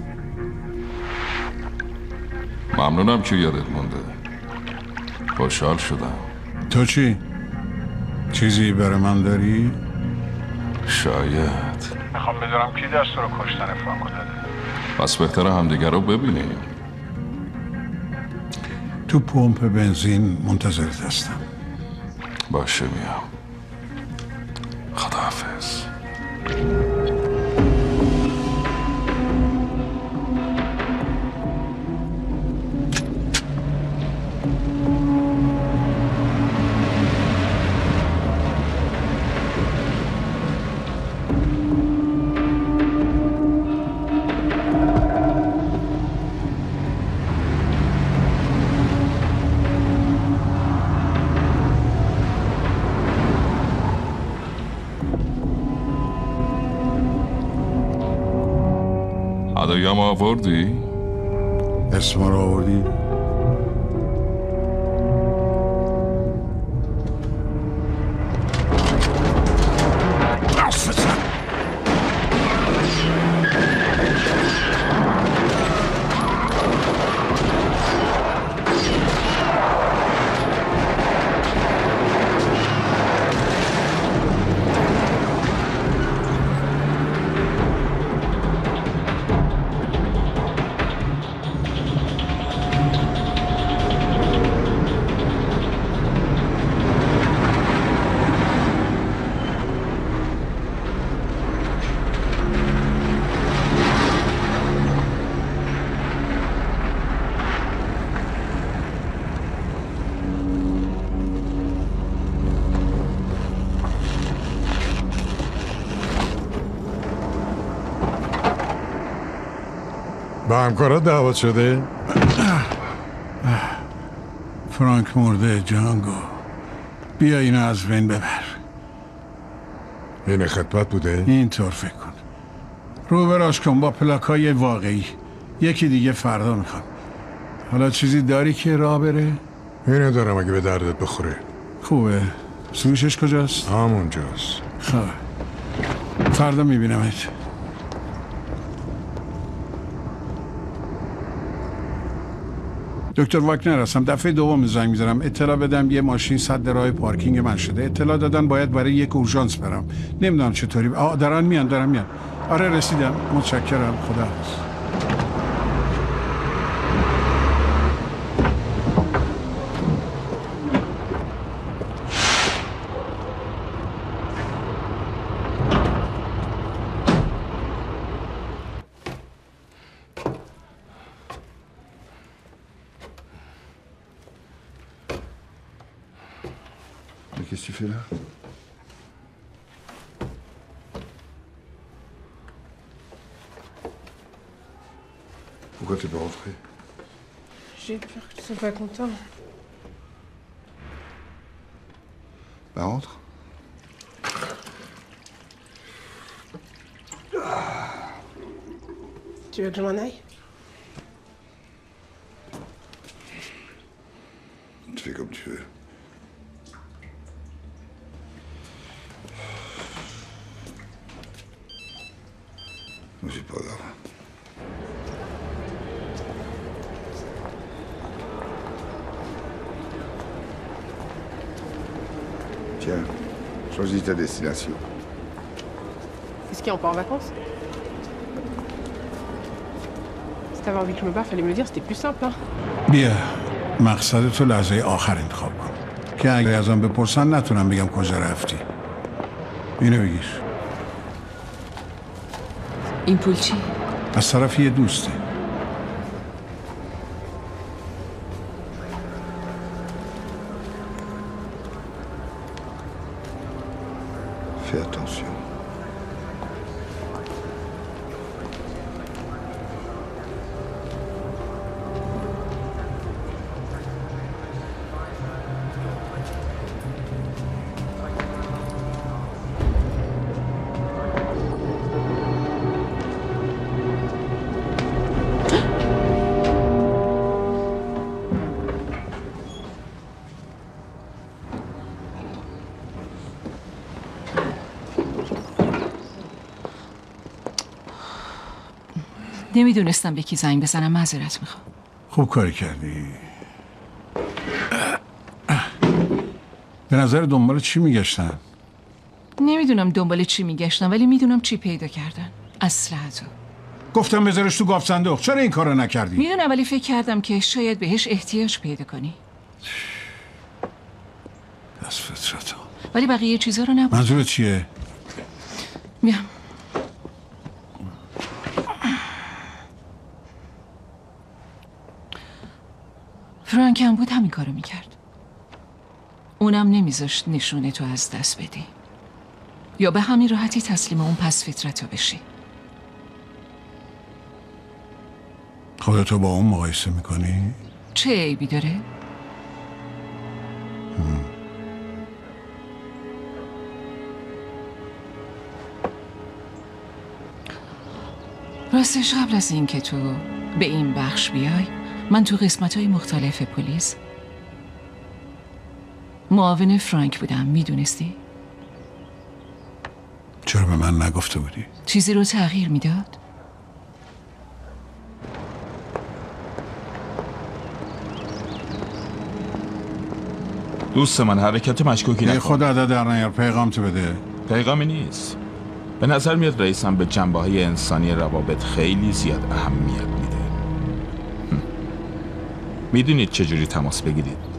ممنونم که یادت مونده. خوشحال شدم. تو چی؟ چیزی برای من داری؟ شاید. میخوام بدونم کی دست رو کشتن فرانکو داده. پس بهتره همدیگه رو ببینیم. تو پمپ بنزین منتظرت هستم. باشه میام. خداحافظ. هداییم آوردی؟ اسم رو آوردی؟ با همکارات دعوت شده؟ فرانک مرده جانگو. بیا اینو از بین ببر. این خدمت بوده؟ اینطور فکر کن. رو براش کن با پلاکای واقعی. یکی دیگه فردا میخوام. حالا چیزی داری که راه بره؟ اینو دارم اگه به دردت بخوره. خوبه. سروشش کجاست؟ همونجاست. خب فردا میبینمت. دکتر واکنر هستم. دفعه دوم زنگ میزنم اطلاع بدم یه ماشین صد راه پارکینگ من شده. اطلاع دادن باید برای یک اورژانس برم. نمیدونم چطوری. دارن میان. آره رسیدم. متشکرم. خداحافظ. Qu'est-ce que tu fais là? Pourquoi t'es pas rentré? J'ai peur que tu sois pas content. Bah rentre. Tu veux que je m'en aille? Tu fais comme tu veux. Mais c'est pas grave. Tiens, choisis ta destination. Est-ce qu'on part en vacances? Si t'avais envie que je me barre, fallait me le dire, c'était plus simple, hein. بیا مقصد تو لحظه آخر انتخاب کن که اگه ازم بپرسن نتونم بگم کجا رفتی. اینو بگیر. این پول چی؟ از طرف یه دوسته. Fais attention. نمیدونستم به کی زنگ بزنم. معذرت میخوام. خوب کاری کردی. به نظر دنبال چی میگشتن؟ نمیدونم دنبال چی میگشتن ولی میدونم چی پیدا کردن. اسلحه‌تو. گفتم بذارش تو گاف صندوق. چرا این کارو نکردی؟ میدونم ولی فکر کردم که شاید بهش احتیاج پیدا کنی. از فطرتو. ولی بقیه چیزا رو نبود. منظورت چیه؟ میام. فرانک هم بود همین کارو میکرد. اونم نمیذاشت نشونه تو از دست بدی یا به همین راحتی تسلیم اون پس فطرتو بشی. خودتو با اون مقایسه میکنی؟ چه عیبی داره؟ راستش قبل از این که تو به این بخش بیای من تو قسمت‌های مختلف پلیس معاون فرانک بودم. میدونستی؟ چرا به من نگفته بودی؟ چیزی رو تغییر میداد؟ دوست من حرکت مشکوکی نکن. خود عدد در نیار. پیغام تو بده. پیغامی نیست. به نظر میاد رئیسم به جنبه‌های انسانی روابط خیلی زیاد اهمیت میده. میدونید چجوری تماس بگیرید؟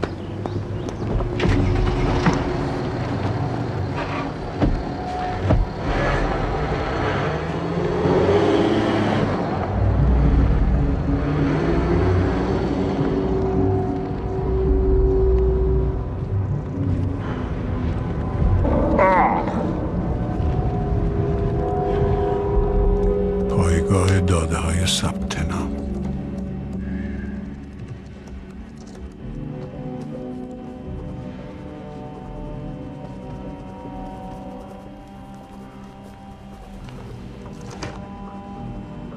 پایگاه داده های ثبت نام.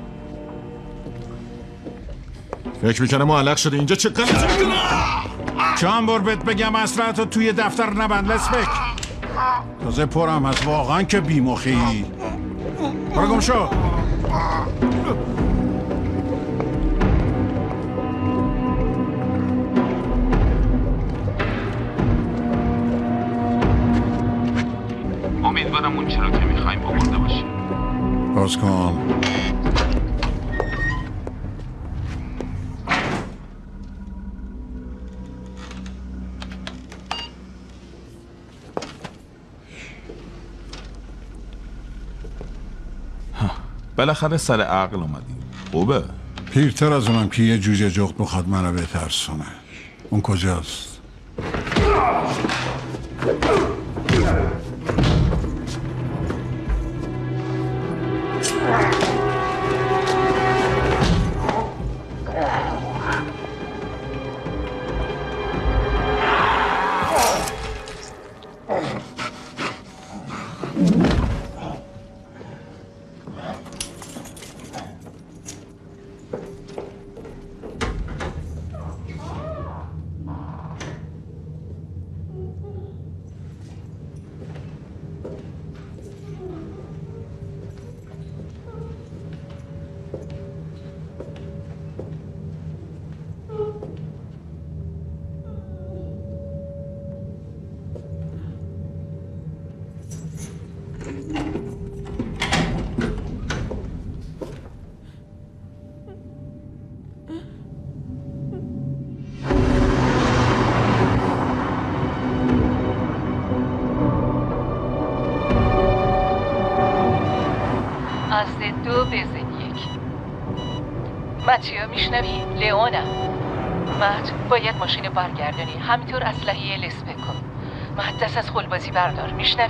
فکر میکنه معلق شده اینجا. چه غلطی میکنه؟ چند بار بهت بگم اسلحه‌تو توی دفتر نبند لسبک. تازه پرم از واقعا که بیمخی. برو گم شو. امیدوارم اون چرا که میخوایم آورده باشیم. باز کن. بالاخره سر عقل اومدی. خوبه. پیرتر از اونم که یه جوجه جغد بخواد منو بترسونه. اون کجاست؟ متیو میشنوی؟ لیونم. مت باید ماشین برگردانی، همینطور اسلحه لسبک کن. مت دست از خلبازی بردار، میشنوی؟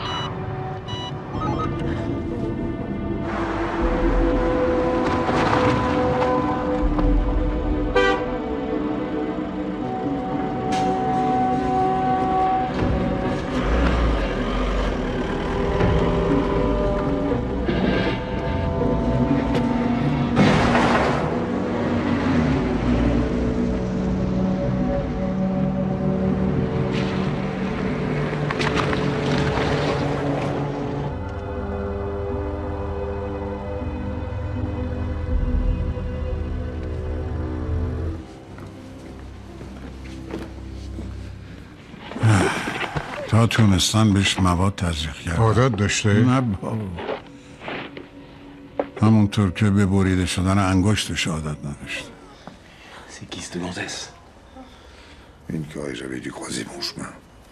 تا تونستن بهش مواد تزریق کرد. عادت داشته؟ نه بابا. همونطور که به بریده شدن انگشتش عادت نداشت. C'est qui cette gonzesse? Une que j'avais dû croiser mon chemin.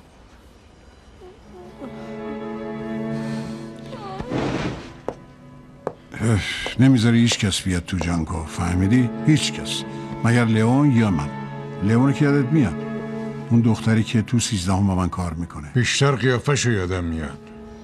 نمیذاری هیچ کس بیاد تو جانگو، فهمیدی؟ هیچ کس، مگر لیون یا من. لیون که یادت میاد، اون دختری که تو 13 با من کار میکنه. بیشتر قیافه‌شو یادم میاد.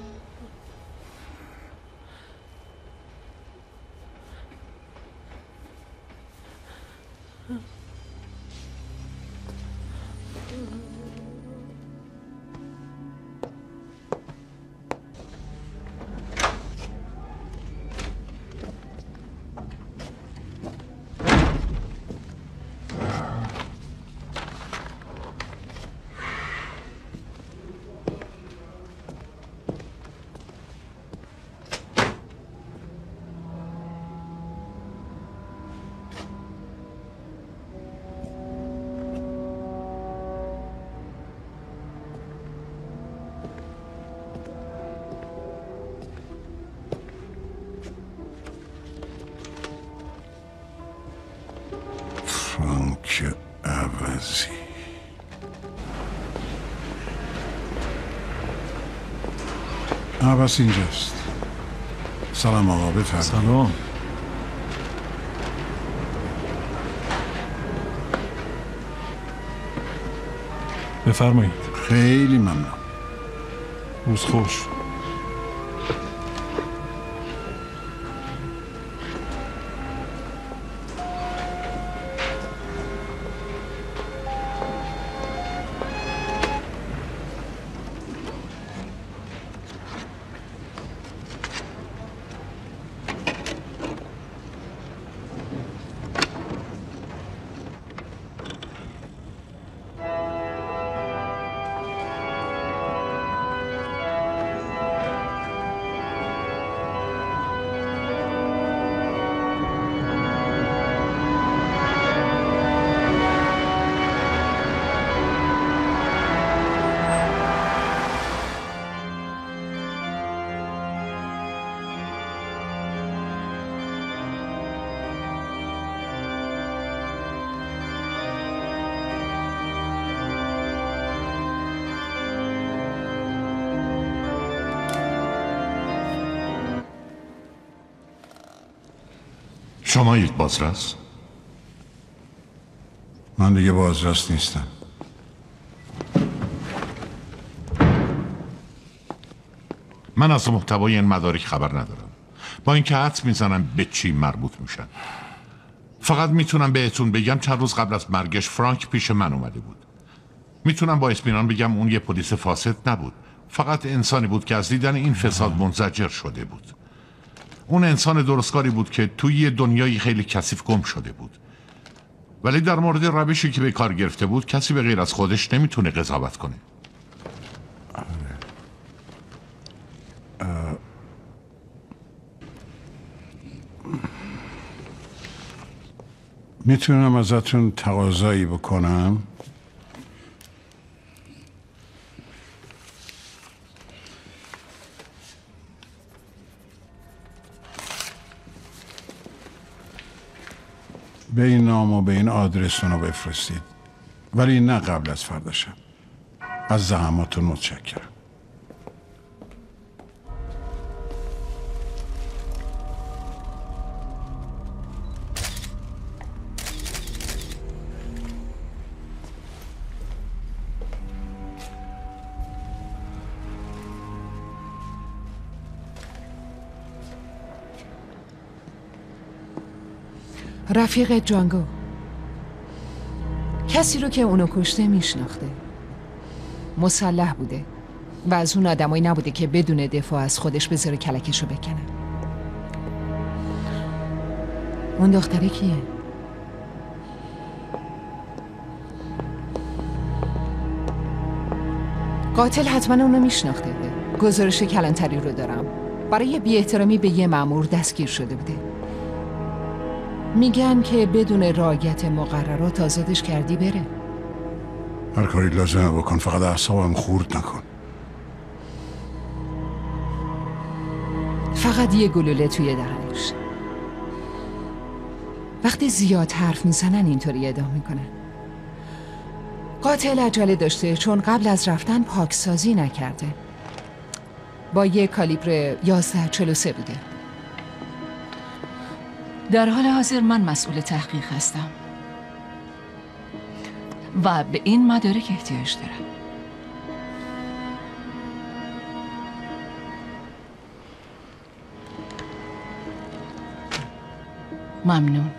فرانک عوضی. عوض اینجاست. سلام آقا، بفرمایید. سلام. بفرمایید. خیلی ممنون. روز خوش. شما یک بازرس؟ من دیگه بازرس نیستم. من از محتوای این مدارک خبر ندارم، با اینکه حدس میزنم به چی مربوط میشن. فقط میتونم بهتون بگم چند روز قبل از مرگش فرانک پیش من اومده بود. میتونم با اطمینان بگم اون یه پلیس فاسد نبود، فقط انسانی بود که از دیدن این فساد منزجر شده بود. اون انسان درستکاری بود که توی یه دنیای خیلی کثیف گم شده بود، ولی در مورد روشی که به کار گرفته بود کسی به غیر از خودش نمیتونه قضاوت کنه. میتونم ازتون تقاضایی بکنم؟ به این نام و به این آدرس رو بفرستید، ولی نه قبل از فردا شب. از زحماتون متشکرم. رفیق جانگو کسی رو که اونو کشته میشناخته، مسلح بوده و از اون آدمایی نبوده که بدون دفاع از خودش بذاره کلکشو بکنه. اون دختره کیه؟ قاتل حتما اونو میشناخته. گزارش کلانتری رو دارم، برای بی احترامی به یه مأمور دستگیر شده بوده. میگن که بدون رعایت مقررات آزادش کردی بره. هر کاری لازمه بکن، فقط اعصابم خورد نکن. فقط یه گلوله توی دهنش. وقتی زیاد حرف میزنن اینطوری ادامه میکنن. قاتل عجله داشته چون قبل از رفتن پاکسازی نکرده. با یه کالیبر 1143 بوده. در حال حاضر من مسئول تحقیق هستم و به این مدارک احتیاج دارم. ممنون.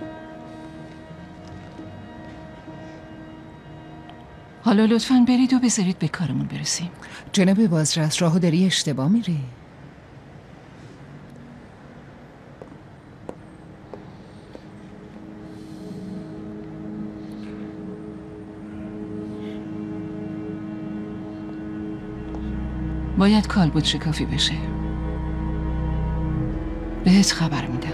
حالا لطفاً برید و بذارید به کارمون برسیم. جناب بازرس، راهو داری اشتباه میری. باید کالبد شکافی بشه. بهت خبر میدم.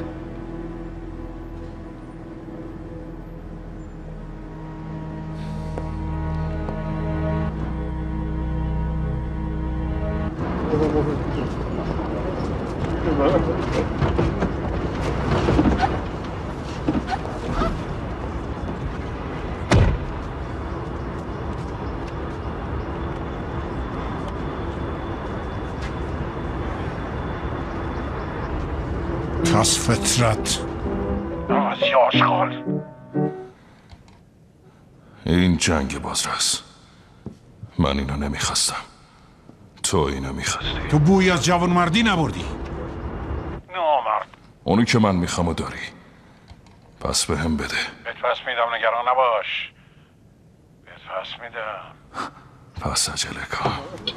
پس فطرت این جنگ بازرس. من اینو نمیخواستم، تو اینو میخواستی. تو بوی از جوانمردی نبردی. نامرد. اونی که من میخوامو داری، پس به هم بده. بهت پس میدم، نگران نباش. بهت پس میدم. پس عجله کن.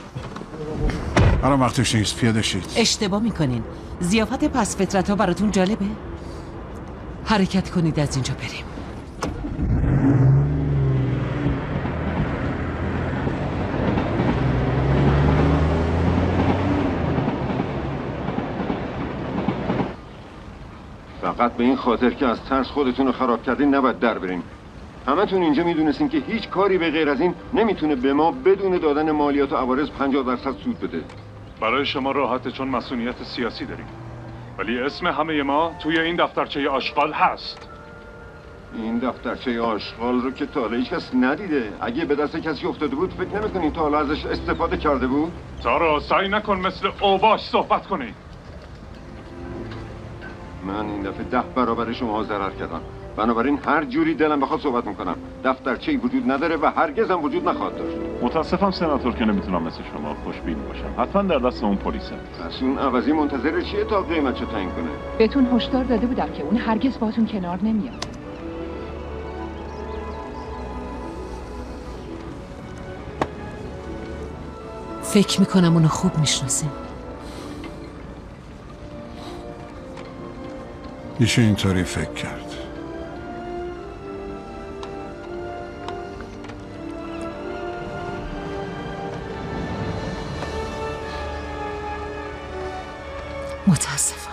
الان وقتش نیست، پیاده شید. اشتباه میکنین. ضیافت پس فطرت ها براتون جالبه؟ حرکت کنید از اینجا بریم. فقط به این خاطر که از ترس خودتون رو خراب کردین نباید در برین. همتون اینجا میدونستین که هیچ کاری به غیر از این نمیتونه به ما بدون دادن مالیات و عوارض 50% سود بده. برای شما راحته چون مسئولیت سیاسی داریم، ولی اسم همه ما توی این دفترچه آشغال هست. این دفترچه آشغال رو که تا حالا هیچ کس ندیده. اگه به دست کسی افتاده بود فکر نمی‌کنین تا حالا ازش استفاده کرده بود؟ تارا سعی نکن مثل اوباش صحبت کنی. من این دفعه 10 برابر شما ضرر کردم، بنابراین هر جوری دلم بخواد صحبت میکنم. دفترچه‌ای وجود نداره و هرگز هم وجود نخواهد داشت. متاسفم سناتور که نمیتونم مثل شما خوشبین باشم. حتما در دست اون پلیسه. پس اون عوضی منتظر چیه تا قیمتشو تعیین کنه؟ بهتون هشدار داده بودم که اون هرگز باهاتون کنار نمیاد. فکر میکنم اونو خوب میشناسیم. میشه اینطوری فکر کرد. متاسفم.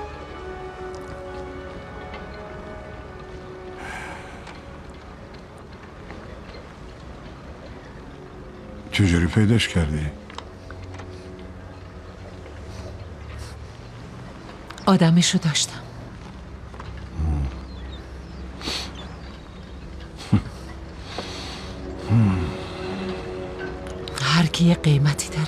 چجوری پیداش کردی؟ آدمشو داشتم. هر کی یه قیمتی داره.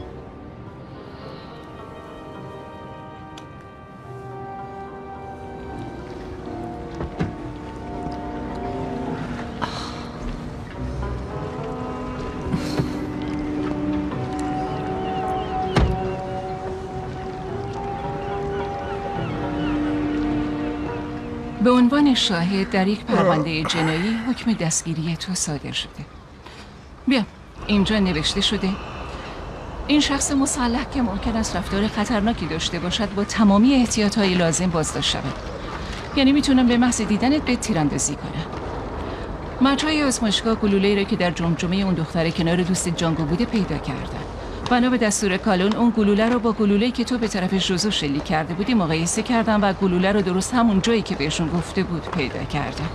به عنوان شاهد در یک پرونده جنایی حکم دستگیری تو صادر شده. بیا، اینجا نوشته شده این شخص مسلح که ممکن است رفتار خطرناکی داشته باشد با تمامی احتیاطهای لازم بازداشت شود. یعنی میتونم به محض دیدنت به تیراندازی کنم. مرجای آزمایشگاه گلوله‌ای را که در جمجمه اون دختر کنار دوست جانگو بوده پیدا کردن. بنا به دستور کالون اون گلوله رو با گلوله‌ای که تو به طرف ژوزو شلیک کرده بودی مقایسه کردن و گلوله رو درست همون جایی که بهشون گفته بود پیدا کردن.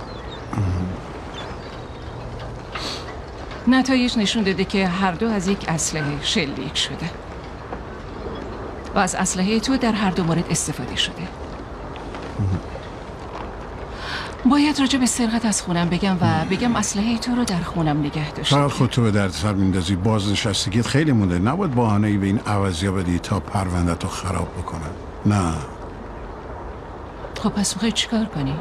نتایج نشون داده که هر دو از یک اسلحه شلیک شده و از اسلحه تو در هر دو مورد استفاده شده. باید راجع به سرقت از خونم بگم و بگم اسلحه تو رو در خونم نگه داشتم. فقط خودتو به درد سر میندازی. بازنشستگیت خیلی مونده. نباید بهانه‌ای به این عوضیا بدی تا پرونده‌تو خراب بکنن. نه. خب پس میخوای چیکار کنی؟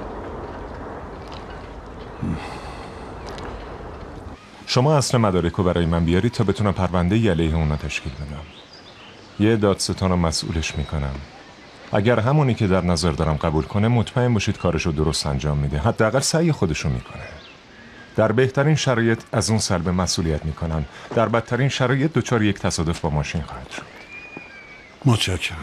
شما اصل مدارک رو برای من بیارید تا بتونم پرونده علیه اونا تشکیل بدم. یه دادستان رو مسئولش میکنم. اگر همونی که در نظر دارم قبول کنه مطمئن باشید کارشو درست انجام میده. حداقل سعی خودشو میکنه. در بهترین شرایط از اون سلب مسئولیت میکنن. در بدترین شرایط دچار یک تصادف با ماشین خواهد شد. متشکرم.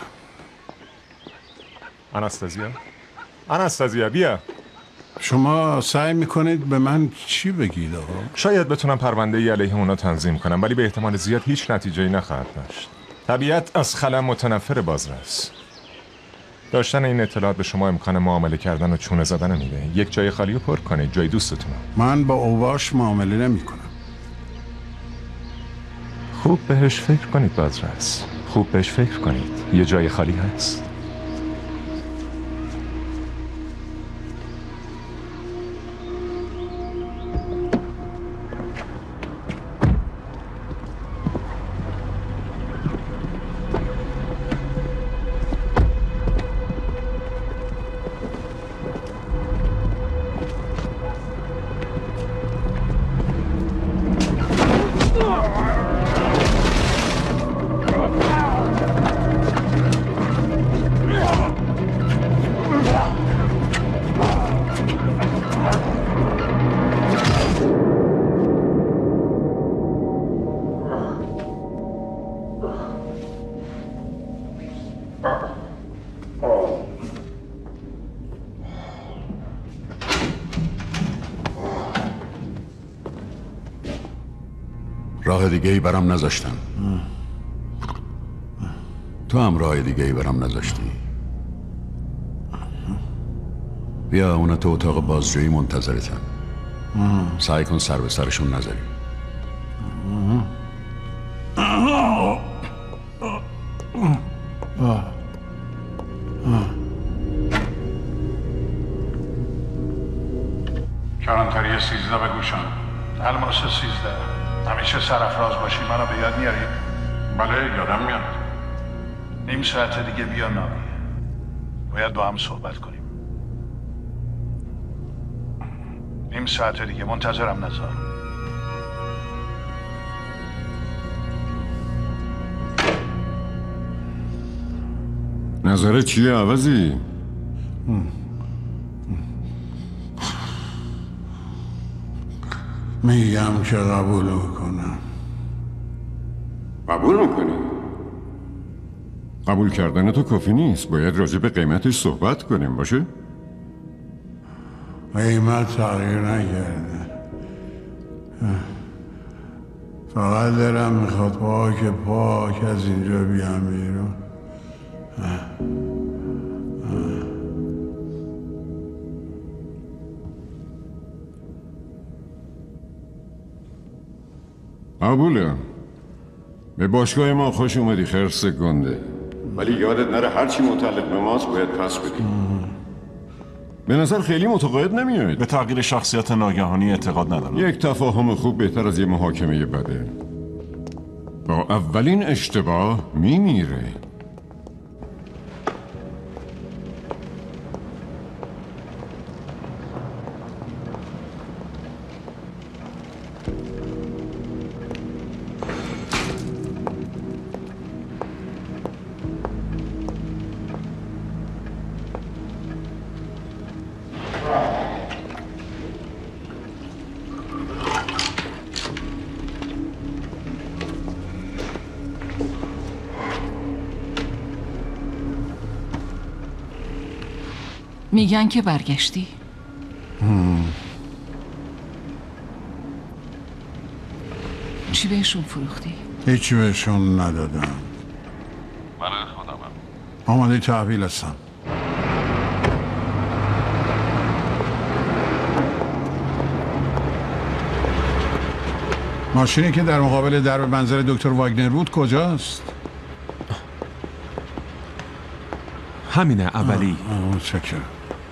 آناستازیا بیا. شما سعی میکنید به من چی بگید آقا؟ شاید بتونم پرونده علیه اونا تنظیم کنم ولی به احتمال زیاد هیچ نتیجه‌ای نخواهد داشت. طبیعت از خلا متنفر بازرس. داشتن این اطلاعات به شما امکان معامله کردن و چونه زدن میده. یک جای خالی رو پر کنید، جای دوستتون. من با اوباش معامله نمیکنم. خوب بهش فکر کنید بازرس. خوب بهش فکر کنید. یه جای خالی هست. راه دیگه ای برام نذاشتن. تو هم راه دیگه ای برام نذاشتی. بیا اونا تو اتاق بازجویی منتظرتن. سعی کن سر به سرشون نذاری. کلانتری 13 بگوشم. الماس 13. همیشه سرافراز باشی منو به یاد میاری؟ بله یادم میاد. نیم ساعت دیگه بیا نامیه. باید با هم صحبت کنیم. نیم ساعت دیگه منتظرم نذار. نظرت چیه عوضی؟ میگم که قبول میکنم. قبول میکنی؟ قبول کردن تو کافی نیست، باید راجع به قیمتش صحبت کنیم باشه؟ قیمت تغییر نکرده، فقط دلم میخواد پاک از اینجا بیام بیرون. قبوله. به باشگاه ما خوش اومدی خرس گنده، ولی یادت نره هرچی متعلق به ماست باید پس بدی. به نظر خیلی متقاعد نمیاد. به تغییر شخصیت ناگهانی اعتقاد ندارم. یک تفاهم خوب بهتر از یه محاکمه بده. با اولین اشتباه میمیره. میگن که برگشتی. چی بهشون فروختی؟ هیچی بهشون ندادم. من خودمم. آماده تحویل هستم. ماشینی که در مقابل درب منزل دکتر واگنر بود کجاست؟ همینه اولی. متشکرم.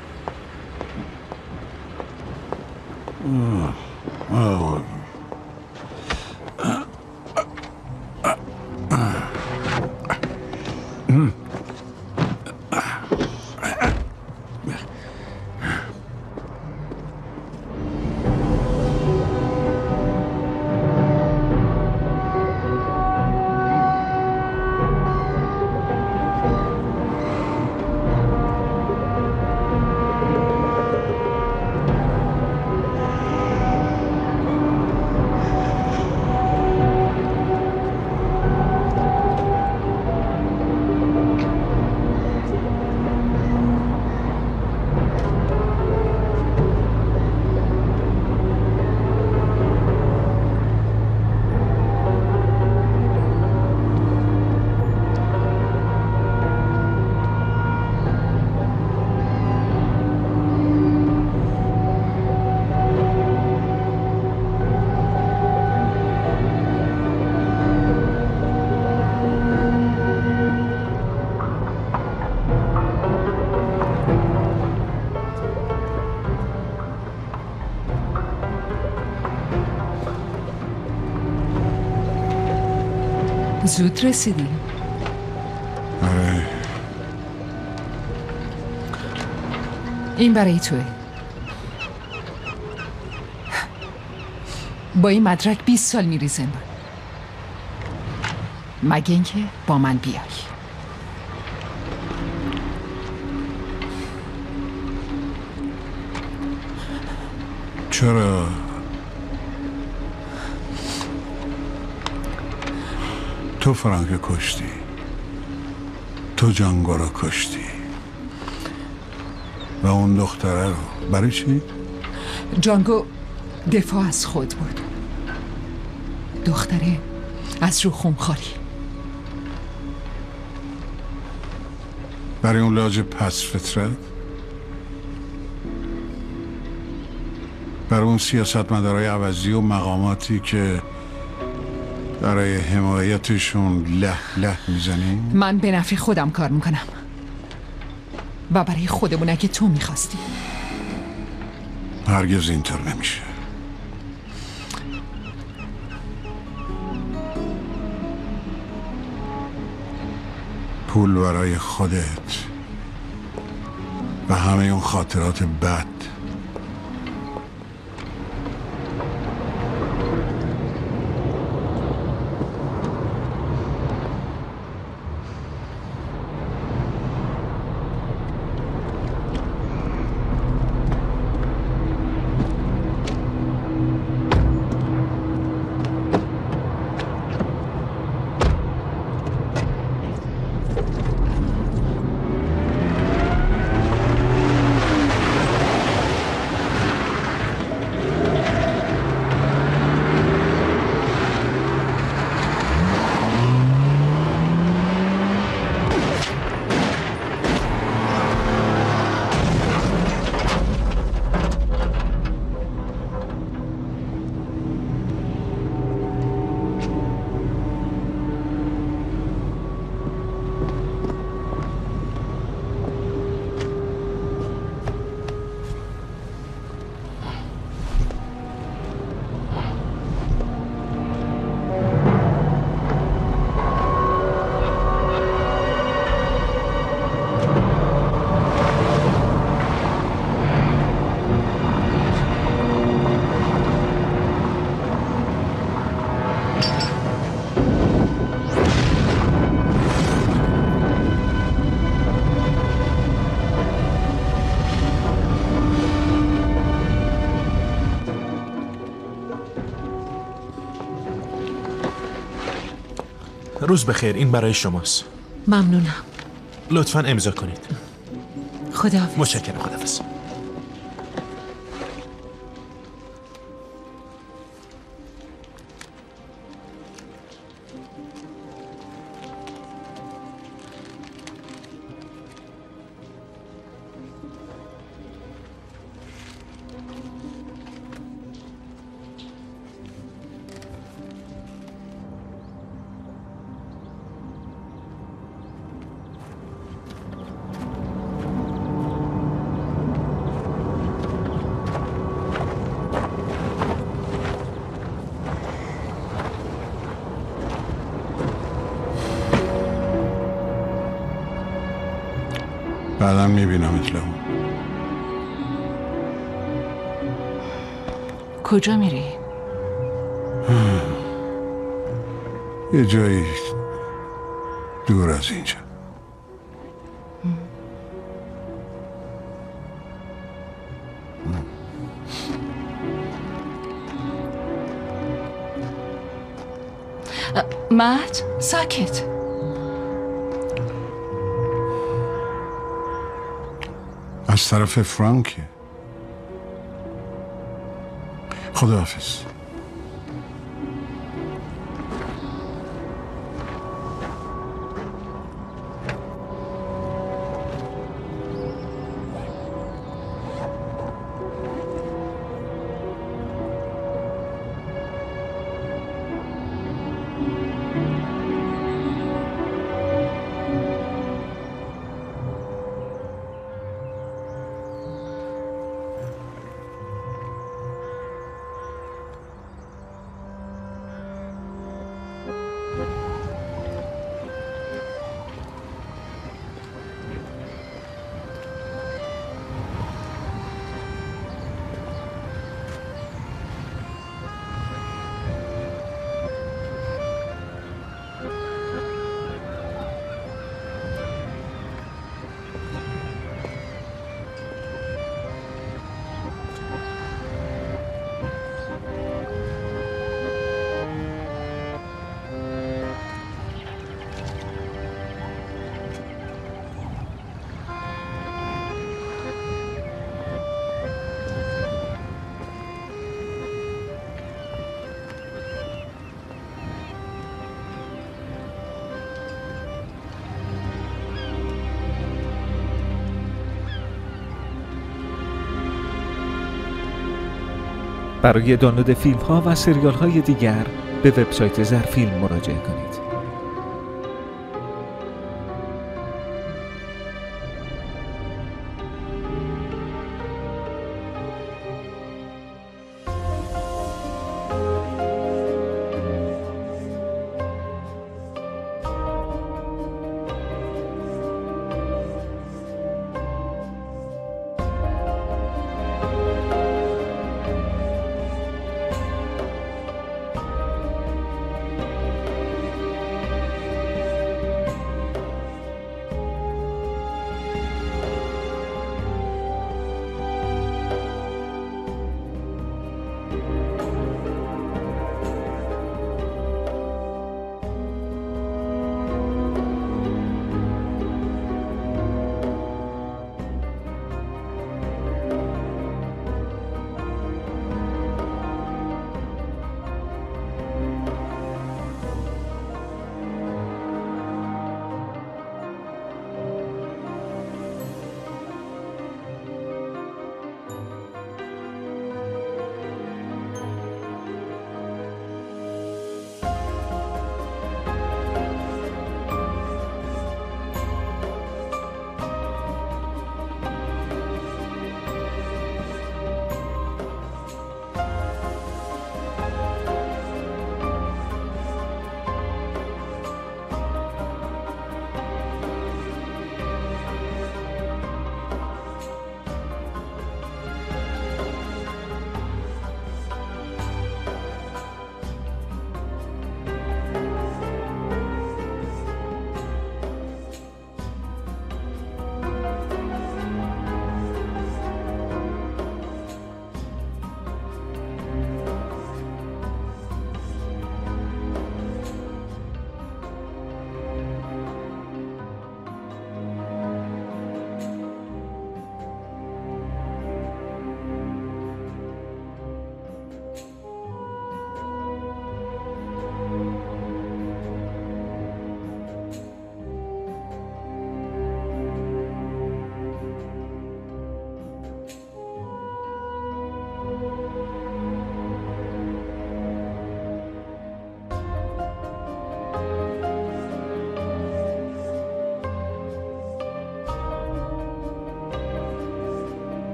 زود رسیدیم. آره. این برای توه. با این مدرک 20 سال میری زندان، مگه اینکه با من بیای. چرا؟ تو فرانک کشتی، تو جانگو رو کشتی و اون دختره رو. برای چی؟ جانگو دفاع از خود بود، دختره از رو خونخواری. برای اون لاج پس فطرت، برای اون سیاستمدارای عوضی و مقاماتی که برای حمایتشون له میزنی؟ من به نفع خودم کار میکنم و برای خودمونه که تو میخواستی. هرگز اینطور نمیشه. پول برای خودت و همه اون خاطرات بد. روز بخیر، این برای شماست. ممنونم. لطفاً امضا کنید. خداحافظ. متشکرم. خداحافظ. بعدم میبینم لئون. کجا میری؟ یه جایی دور از اینجا. مهد، ساکت. از طرف فرانکه. خداحافظ. برای دانلود فیلم ها و سریال های دیگر به وبسایت زرفیلم مراجعه کنید.